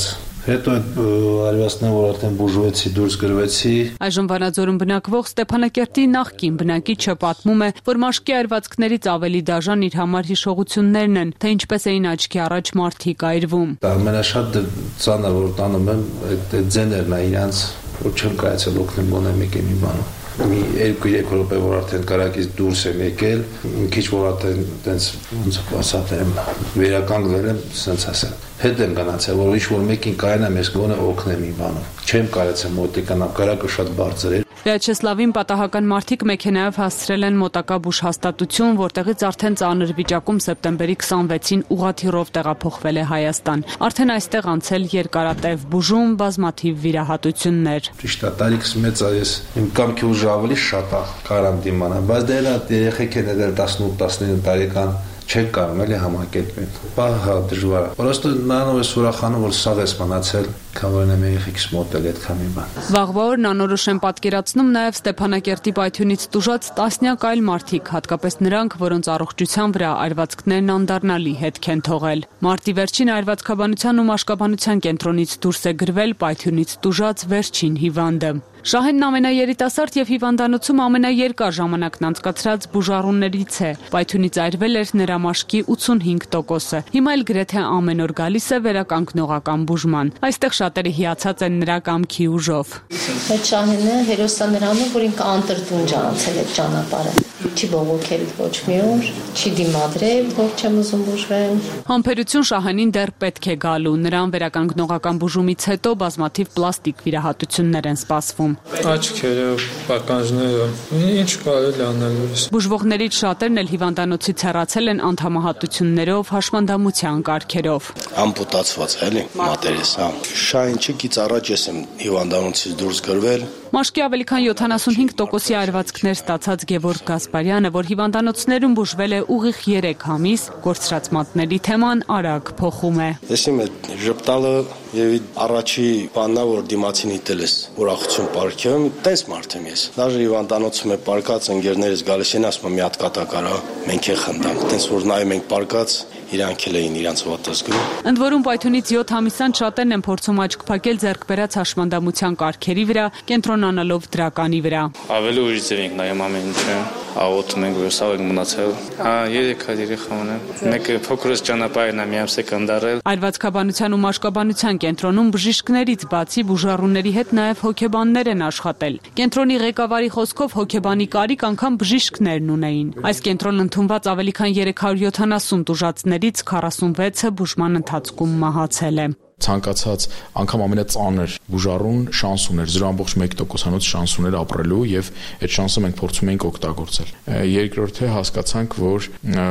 Հետո արվաստն որ արդեն բուժվեցի, դուրս գրվեցի։ Այժմ Վանաձորում բնակվող Ստեփանակերտի նախկին բնակիչը պատմում է, որ մաշկի այրվածքներից ավելի դաժան իր համար հիշողություններն են, թե ինչպես էին աչքի առաջ մարդիկ այրվում։ Ամենաշատ ծանր որ տանում եմ, այդ ձեներն է իրանց, որ չեմ կարեցել օգնեմ գոնե մեկ մի բանով։ Մի 2-3 րոպե որ արդեն կարակից դուրս եմ եկել, մի քիչ որ արդեն տենց ոնց ասած եմ վերականգնել եմ, սենց ասել։ Հետ եմ գնացել, որ ինչ որ մեկին կարենամ ես գոնե օգնեմ մի բանով։ Չեմ կարեցել մոտիկանալ, կարակը շատ բարձր էր։ Վիաչեսլավին պատահական մարդիկ մեքենայով հասցրել են մոտակա բուժհաստատություն, որտեղից արդեն ծանր վիճակում սեպտեմբերի 26-ին ուղղաթիռով տեղափոխվել է Հայաստան։ Արդեն այստեղ անցել երկարատև բուժում, բազմաթիվ վիրահատություններ։ Ճիշտ է, տարիքս մեծ է, ես իմ կամքի ուժը ավելի շատ է, կարամ դիմանալ, բայց դեռ երեխեք են դեռ 18-19 տարեկան չեք կարող էլի համակերպել։ Բահա դժվար է։ Պրոստը նանով ես ուրախանում, որ սաղ ես մնացել, քան որ եմ երեխեքս մոտել այդքան մի բան։ Վաղվա օրն անորոշ են պատկերացնում նաև Ստեփանակերտի պայթյունից տուժած տասնյակ այլ մարդիկ, հատկապես նրանք, որոնց առողջության վրա այրվածքներն անդառնալի հետք են թողել։ Մարտի վերջին այրվածքաբանության ու մաշկաբանության կենտրոնից դուրս է գրվել պայթյունից տուժած վերջին հիվանդը։ Շահենն ամենաերիտասարդ եւ հիվանդանոցում ամենաերկար ժամանակն անցկացրած բուժառուներից է։ Պայթյունից այրվել էր նրա մաշկի 85%-ը։ Հիմա էլ գրեթե ամեն օր գալիս է վերականգնողական բուժման։ Այստեղ շատերը հիացած են նրա կամքի ուժով։ Այդ Շահենը հերոսա նրանով, որ ինքը անտրտունջ անցել այդ ճանապարհը։ Չի բողոքել ոչ մի օր, չի դիմադրել, որ չեմ ուզում բուժվել։ Համբերություն Շահենին դեռ պետք է գալու։ Նրան վերականգնողական բուժումից հետո բազմաթիվ պլաստիկ վիրահատություններ են սպասվում։ Աչքերը, պականջները, ինչ կարելի անել։ Բուժվողներից շատերն էլ հիվանդանոցից հեռացել են անդամահատություններով, հաշմանդամության կարգերով։ Ամպուտացված էլի մատերես, հա։ Շահենչիկից առաջ ես եմ հիվանդանոցից դուրս գրվել։ Մաշկի ավելի քան 75%-ի այրվածքներ ստացած Գևորգ Գասպարյանը, որ հիվանդանոցներում բուժվել է ուղիղ 3 ամիս, կորցրած մատների թեման արագ փոխում է։ Ես իմ ժպտալը եւ առաջի բանն է, որ դիմացին իտելես ուրախություն պարգևեմ, տես մարդ եմ ես։ Դաժե հիվանդանոցում է պարկած ընկերներից գալիս են ասում մի հատ կատակար, մենք է խնդանք, տես որ նայում ենք պարկած իրանք էլ էին իրանց ոտազգում։ Ընդ որում պայթյունից 7 ամիսան շատերն են փորձում աչք փակել ձեռք բերած հաշմանդամության կարգերի վրա, կենտրոնանալով դրականի վրա։ Ավելի ուրիշ ձև ենք նայում ամեն ինչը, աղոթում ենք, որ սաղ ենք մնացել։ 3 երեխա ունեմ։ Մեկը փոքրս ճանապարհն է միամսե կնդարել։ Այրվածքաբանության ու մաշկաբանության կենտրոնում բժիշկներից բացի բուժառուների հետ նաև հոգեբաններ են աշխատել։ Կենտրոնի ղեկավարի խոսքով հոգեբանի կարիք անգամ բժիշկներն ունեին։ Այս կենտրոն ընդունված ավելի քան 370 տուժածներից 46-ը բուժման ընթացքում մահացել է։ Ցանկացած անգամ ամենածանր բուժառուն շանս ուներ 0.1%-անոց շանս ուներ ապրելու եւ այդ շանսը մենք փորձում ենք օգտագործել։ Երկրորդը հասկացանք, որ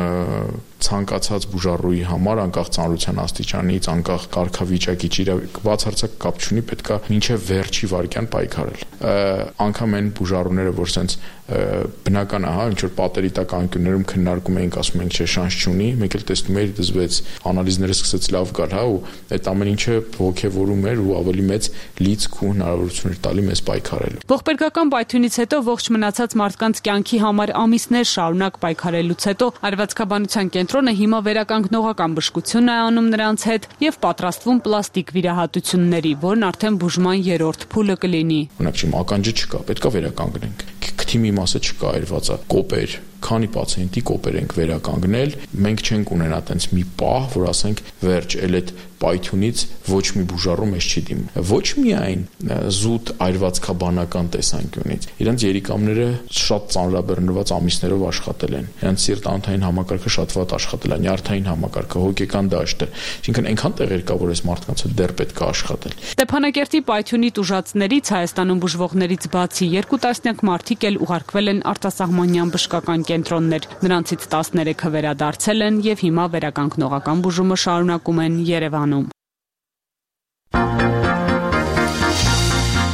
ցանկացած բուժառուի համար անկախ ծանրության աստիճանից, անկախ կարգավիճակից բացարձակ կապ չունի, պետքա մինչև վերջի վարքյան պայքարել։ Անկամ այն բուժառուները, որ sense բնական է, հա, ինչ որ պատերի տակ անկյուններում քննարկում էինք, ասում ենք, չէ, շանս չունի, մեկ էլ տեսնում էի դզվեց, անալիզները սկսեց լավ գալ, հա, ու այդ ամեն ինչը ողջևորում էր ու ավելի մեծ լիցք ու հնարավորություն էր տալի մեզ պայքարելու։ Ողբերգական պայթյունից հետո ողջ մնացած մարդկանց կյանքի համար ամիսներ շարունակ պայքարելուց հետո այրվածքաբանության կենտրոնը հիմա վերականգնողական բժշկություն է անում նրանց հետ եւ պատրաստվում պլաստիկ վիրահատությունների, որն արդեն բուժման 3-րդ փուլը կլինի։ Օրինակ, չեմ ականջը չկա, պետքա վերականգնենք։ Քթի մի մասը չկա այրվածա, կոպեր, քանի պացիենտի կոպեր ենք վերականգնել, մենք չենք ունենա տենց մի պահ, որ ասենք վերջ, էլ այդ պայթյունից ոչ մի բուժառու մեզ չի դիմում։ Ոչ միայն զուտ այրվածքաբանական տեսանկյունից, իրենց երիկամները շատ ծանրաբեռնված ամիսներով աշխատել են, իրենց սիրտ-անոթային համակարգը շատ վատ աշխատել է, նյարդային համակարգը, հոգեկան դաշտը, այսինքն այնքան տեղեր կա, որ այս մարդկանց հետ դեռ պետք է աշխատել։ Ստեփանակերտի պայթյունի տուժածներից Հայաստանում բուժվողներից բացի 2 տասնյակ մարդիկ էլ ուղարկվել են արտասահմանյան բժշկական կենտրոններ։ Նրանցից 13-ը վերադարձել են եւ հիմա վերականգնողական բուժումը շարունակում են Երևանում։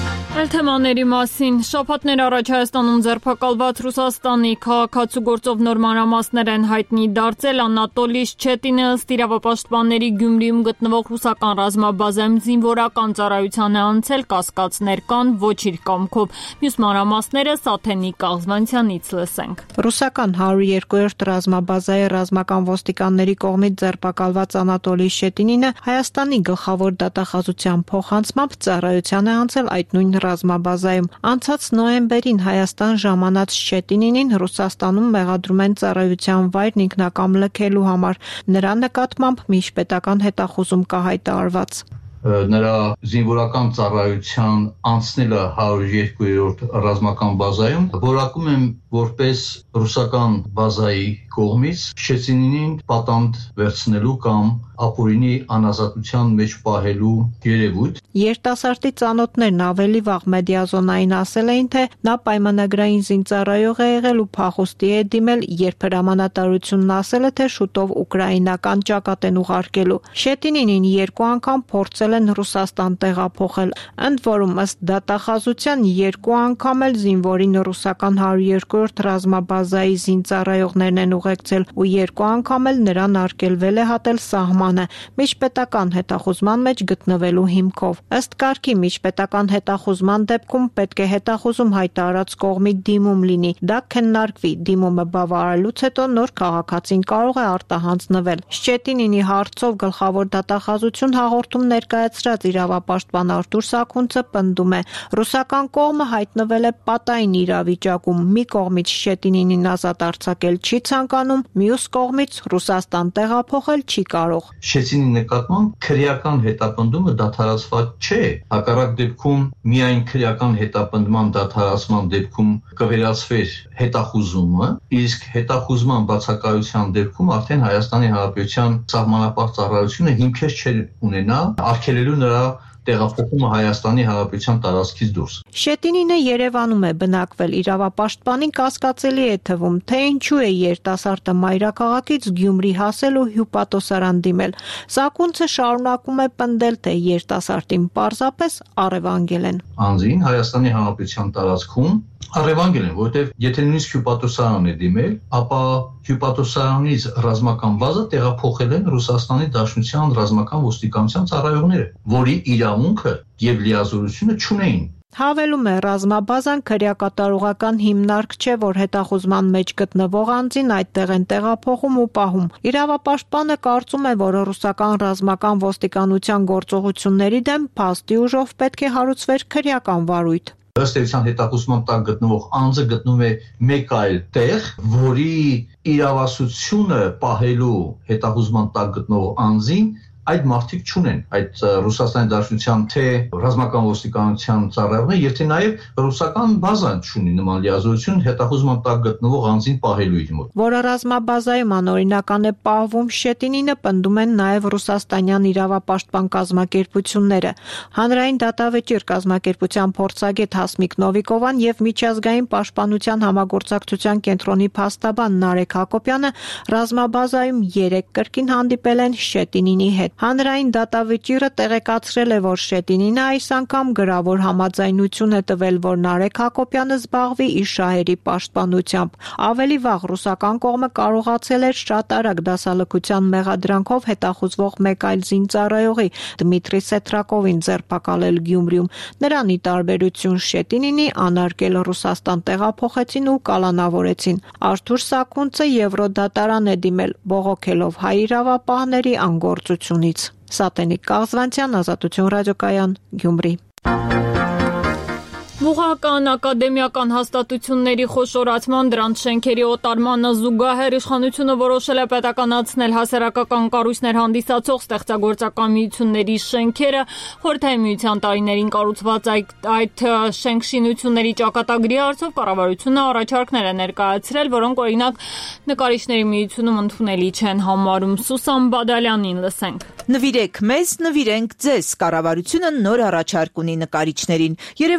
Այլ թեմաների մասին շաբաթներ առաջ Հայաստանում ձերբակալված Ռուսաստանի քաղաքացու գործով նոր մանրամասներ են հայտնի դարձել Անատոլի Շչետինը ըստ իրավապաշտպանների Գյումրիում գտնվող ռուսական ռազմաբազայում զինվորական ծառայության է անցել, կասկածներ կան ոչ իր կամքով։ Մյուս մանրամասները Սաթենի Կաղզվանցյանից լսենք։ Ռուսական 102-րդ ռազմաբազայի ռազմական ոստիկանների կողմից ձերբակալված Անատոլի Շչետինինը Հայաստանի գլխավոր դատախազության փոխանցմամբ ծառայության է անցել այդ նույն ռազմաբազայում։ Անցած նոյեմբերին Հայաստան ժամանած Շչետինինին Ռուսաստանում մեղադրում են ծառայության վայրն ինքնակամ լքելու համար։ Նրա նկատմամբ միջպետական հետախուզում կա հայտարարված։ Նրա զինվորական ծառայության անցնելը 102-րդ ռազմական բազայում որակում են որպես ռուսական բազայի կողմից Շչետինին պատանդ վերցնելու կամ ապօրինի անազատության մեջ պահելու երևույթ։ Երիտասարդի ծանոթներն ավելի վաղ մեդիազոնային ասել էին, թե նա պայմանագրային զինծառայող է եղել ու փախուստի է դիմել, երբ հրամանատարությունն ասել է, թե շուտով ուկրաինական ճակատ են ուղարկելու։ Շչետինինին 2 անգամ փորձել են Ռուսաստան տեղափոխել, ընդ որում ըստ դատախազության 2 անգամ էլ զինվորին ռուսական 102-րդ ռազմաբազայի զինծառայողներն են ուղեկցել ու 2 անգամ էլ նրան արգելվել է հատել սահմանը միջպետական հետախուզման մեջ գտնվելու հիմքով։ Ըստ կարգի միջպետական հետախուզման դեպքում պետք է հետախուզում հայտարարած կողմի դիմում լինի, դա քննարկվի, դիմումը բավարարելուց հետո նոր քաղաքացին կարող է արտահանձնվել։ Շչետինինի հարցով գլխավոր դատախազություն հաղորդում ներկայացրած իրավապաշտպան Արտուր Սաքունցը պնդում է, ռուսական կողմը հայտնվել է պատային իրավիճակում, մի կողմից Շչետինինին ազատ արձակել չի ցանկանում, մյուս կողմից Ռուսաստան տեղափոխել չի կարող։ Շչետինի նկատմամբ քրեական հետապնդումը դադարեցված չէ, հակառակ դեպքում միայն քրեական հետապնդման դադարեցման դեպքում կվերացվեր հետախուզումը, իսկ հետախուզման բացակայության դեպքում արդեն Հայաստանի Հանրապետության սահմանապահ ծառայությունը հիմքեր չէր ունենա արգելելու նրա տեղափոխումը Հայաստանի Հանրապետության տարածքից դուրս։ Շչետինինը Երևանում է բնակվել, իրավապաշտպանին կասկածելի է թվում, թե ինչու է երիտասարդը մայրաքաղաքից Գյումրի հասել ու հյուպատոսարան դիմել։ Սաքունցը շարունակում է պնդել, թե երիտասարդին պարզապես առևանգել են։ Անձին Հայաստանի Հանրապետության տարածքում առևանգել են, որովհետև եթե նույնիսկ հյուպատոսարան է դիմել, ապա հյուպատոսարանից ռազմական բազա տեղափոխել են Ռուսաստանի Դաշնության ռազմական ոստիկանության ծառայողները, որի իրավունքը եւ լիազորությունը չունեին։ Հավելում է, ռազմաբազան քրեակատարողական հիմնարկ չէ, որ հետախուզման մեջ գտնվող անձին այդտեղ են տեղափոխում ու պահում։ Իրավապաշտպանը կարծում է, որ ռուսական ռազմական ոստիկանության գործողությունների դեմ փաստի ուժով պետք է հարուցվեր քրեական վարույթ։ Ըստ էության հետախուզման տակ գտնվող անձը գտնվում է մեկ այլ տեղ, որի իրավասությունը պահելու հետախուզման տակ գտնվող անձին այդ մարդիկ չունեն, այդ Ռուսաստանի Դաշնության թե ռազմական ոստիկանության ծառայողները, եւ թե նաեւ ռուսական բազան չունի նման լիազորություն հետախուզման տակ գտնվող անձին պահելու իր մոտ։ Որը ռազմաբազայում անօրինական է պահվում, Շչետինինը պնդում են նաեւ ռուսաստանյան իրավապաշտպան կազմակերպությունները։ Հանրային դատավեճիր կազմակերպության փորձագետ Հասմիկ Նովիկովան եւ միջազգային պաշտպանության համագործակցության կենտրոնի փաստաբան Նարեկ Հակոբյանը ռազմաբազայում 3 կրկին հանդիպել են Շչետինինի հետ։ Հանրային դատավճիռը տեղեկացրել է, որ Շչետինինը այս անգամ գրավոր համաձայնություն է տվել, որ Նարեկ Հակոբյանը զբաղվի իր շահերի պաշտպանությամբ։ Ավելի վաղ ռուսական կողմը կարողացել էր շատ արագ դասալքության մեղադրանքով հետախուզվող մեկ այլ զինծառայողի Դմիտրի Սետրակովին ձերբակալել Գյումրիում։ Նրան ի տարբերություն Շչետինինի անարգել Ռուսաստան տեղափոխեցին ու կալանավորեցին։ Արթուր Սաքունցը Եվրոդատարան է դիմել, բողոքելով հայ իրավապահների անգործությունից։ Սաթենիկ Կաղզվանցյան, Ազատություն ռադիոկայան, Գյումրի։ Բուղական ակադեմիական հաստատությունների խոշորացման դրանց շենքերի օտարմանը զուգահեռ իշխանությունը որոշել է պետականացնել հասարակական կառույցներ հանդիսացող ստեղծագործական միությունների շենքերը։ Խորհրդային միության տարիներին կառուցված այդ շենքշինությունների ճակատագրի հարցով կառավարությունը առաջարկներ է ներկայացրել, որոնք օրինակ նկարիչների միությունում ընդունելի չեն համարում։ Սուսան Բադալյանին լսենք։ Նվիրեք մեզ, նվիրենք ձեզ։ Կառավարությունը նոր առաջարկ ունի նկարիչներին։ Երևանի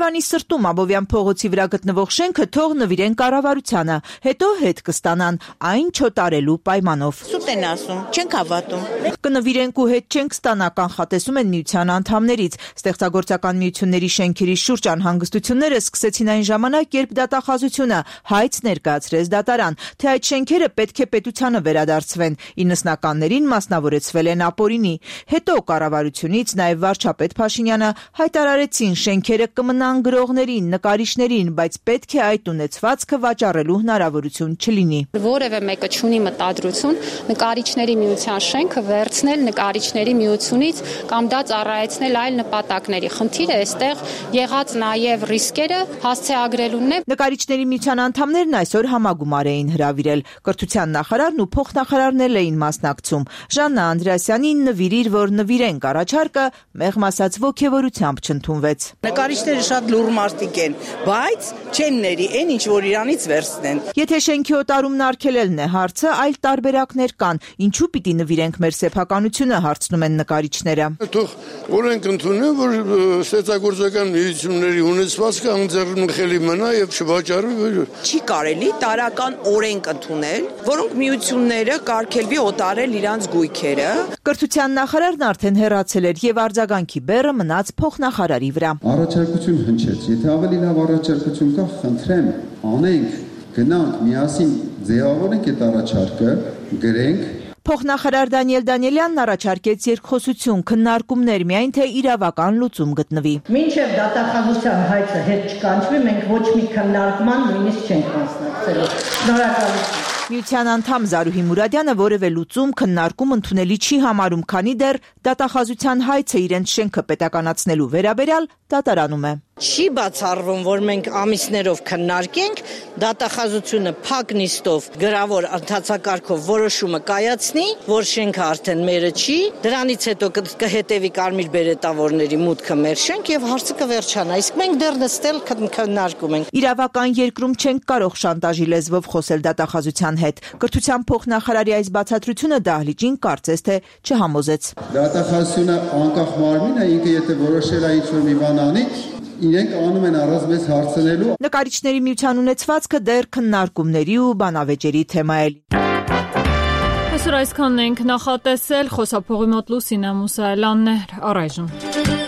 ուշադիր Աբովյան փողոցի վրա գտնվող շենքը թող նվիրեն կառավարությանը, հետո հետ կստանան այն չոտարելու պայմանով։ Սուտ են ասում, չենք հավատում։ Կնվիրենք ու հետ չենք ստանա, կանխատեսում են միության անդամներից։ Ստեղծագործական միությունների շենքերի շուրջ անհանգստությունները սկսեցին այն ժամանակ, երբ դատախազությունը հայց ներկայացրեց դատարան, թե այդ շենքերը պետք է պետությանը վերադարձվեն։ 90-ականներին մասնավորեցվել են ապօրինի։ Հետո կառավարությունից նաև վարչապետ Փաշինյանը հայտարարեցին շենքերը կմնան գրողներին, նկարիչներին, բայց պետք է այդ ունեցվածքը վաճառելու հնարավորություն չլինի։ Որևէ մեկը չունի մտադրություն նկարիչների միության շենքը վերցնել նկարիչների միությունից կամ դա ծառայեցնել այլ նպատակների։ Խնդիրը այստեղ եղած նաև ռիսկերը հասցեագրելունն է։ Նկարիչների միության անդամներն այսօր համագումար էին հրավիրել։ Կրթության նախարարն ու փոխնախարարն էին մասնակցում։ Ժաննա Անդրեասյանին նվիրիր, որ նվիրենք առաջարկը, մեղմ ասած ոգևորությամբ չընդունվեց։ Նկարիչները շատ լուռ մարդիկ են, բայց չեն ների, այն ինչ որ իրանից վերցնեն։ Եթե շենքի օտարումն արգելելն է հարցը, այլ տարբերակներ կան։ Ինչու պիտի նվիրենք մեր սեփականությունը, հարցնում են նկարիչները։ Թող օրենք ընդունեն, որ ստեղծագործական միությունների ունեցվածքը անձեռնմխելի մնա եւ չվաճառվի։ Չի կարելի տարական օրենք ընդունել, որոնք միությունները կարգելվի օտարել իրանց գույքերը։ Կրթության նախարարն արդեն հեռացել էր եւ արձագանքի բեռը մնաց փոխնախարարի վրա։ Առաջարկություն հնչեց, եթե ավելի լավ առաջարկություն կա, խնդրեմ, անենք, գնանք միասին ձևավորենք այդ առաջարկը, գրենք։ Փոխնախարար Դանիել Դանիելյանն առաջարկեց երկխոսություն, քննարկումներ, միայն թե իրավական լուծում գտնվի։ Մինչև դատախազության հայցը հետ չկանչվի, մենք ոչ մի քննարկման նույնիսկ չենք մասնակցելու։ Շնորհակալություն։ Միության անդամ Զարուհի Մուրադյանը որևէ լուծում քննարկում ընդունելի չի համարում, քանի դեռ դատախազության հայցը իրենց շենքը պետականացնելու վերաբերյալ դատարանում է։ Չի բացառվում, որ մենք ամիսներով քննարկենք, դատախազությունը փակ նիստով գրավոր ընթացակարգով որոշումը կայացնի, որ շենքը արդեն մերը չի, դրանից հետո կհետևի կարմիր բերետավորների մուտքը մեր շենք եւ հարցը կվերջանա։ Իսկ մենք դեռ նստել քննարկում ենք։ Իրավական երկրում չենք կարող շանտաժի լեզվով խոսել դատախազության հետ։ Կրթության փոխնախարարի այս բացատրությունը դահլիճին կարծես թե չհամոզեց։ Դատախազությունը անկախ մարմին է, ինքը եթե որոշել է ինչ-որ մի բան անի, իրենք անում են առանց մեզ հարցնելու։ Նկարիչների միության ունեցվածքը դեռ քննարկումների ու բանավեճերի թեմա է։ Այսօր այսքանն ենք նախատեսել, խոսափողի մոտ Լուսինա Մուսայելյանն էր, առայժմ։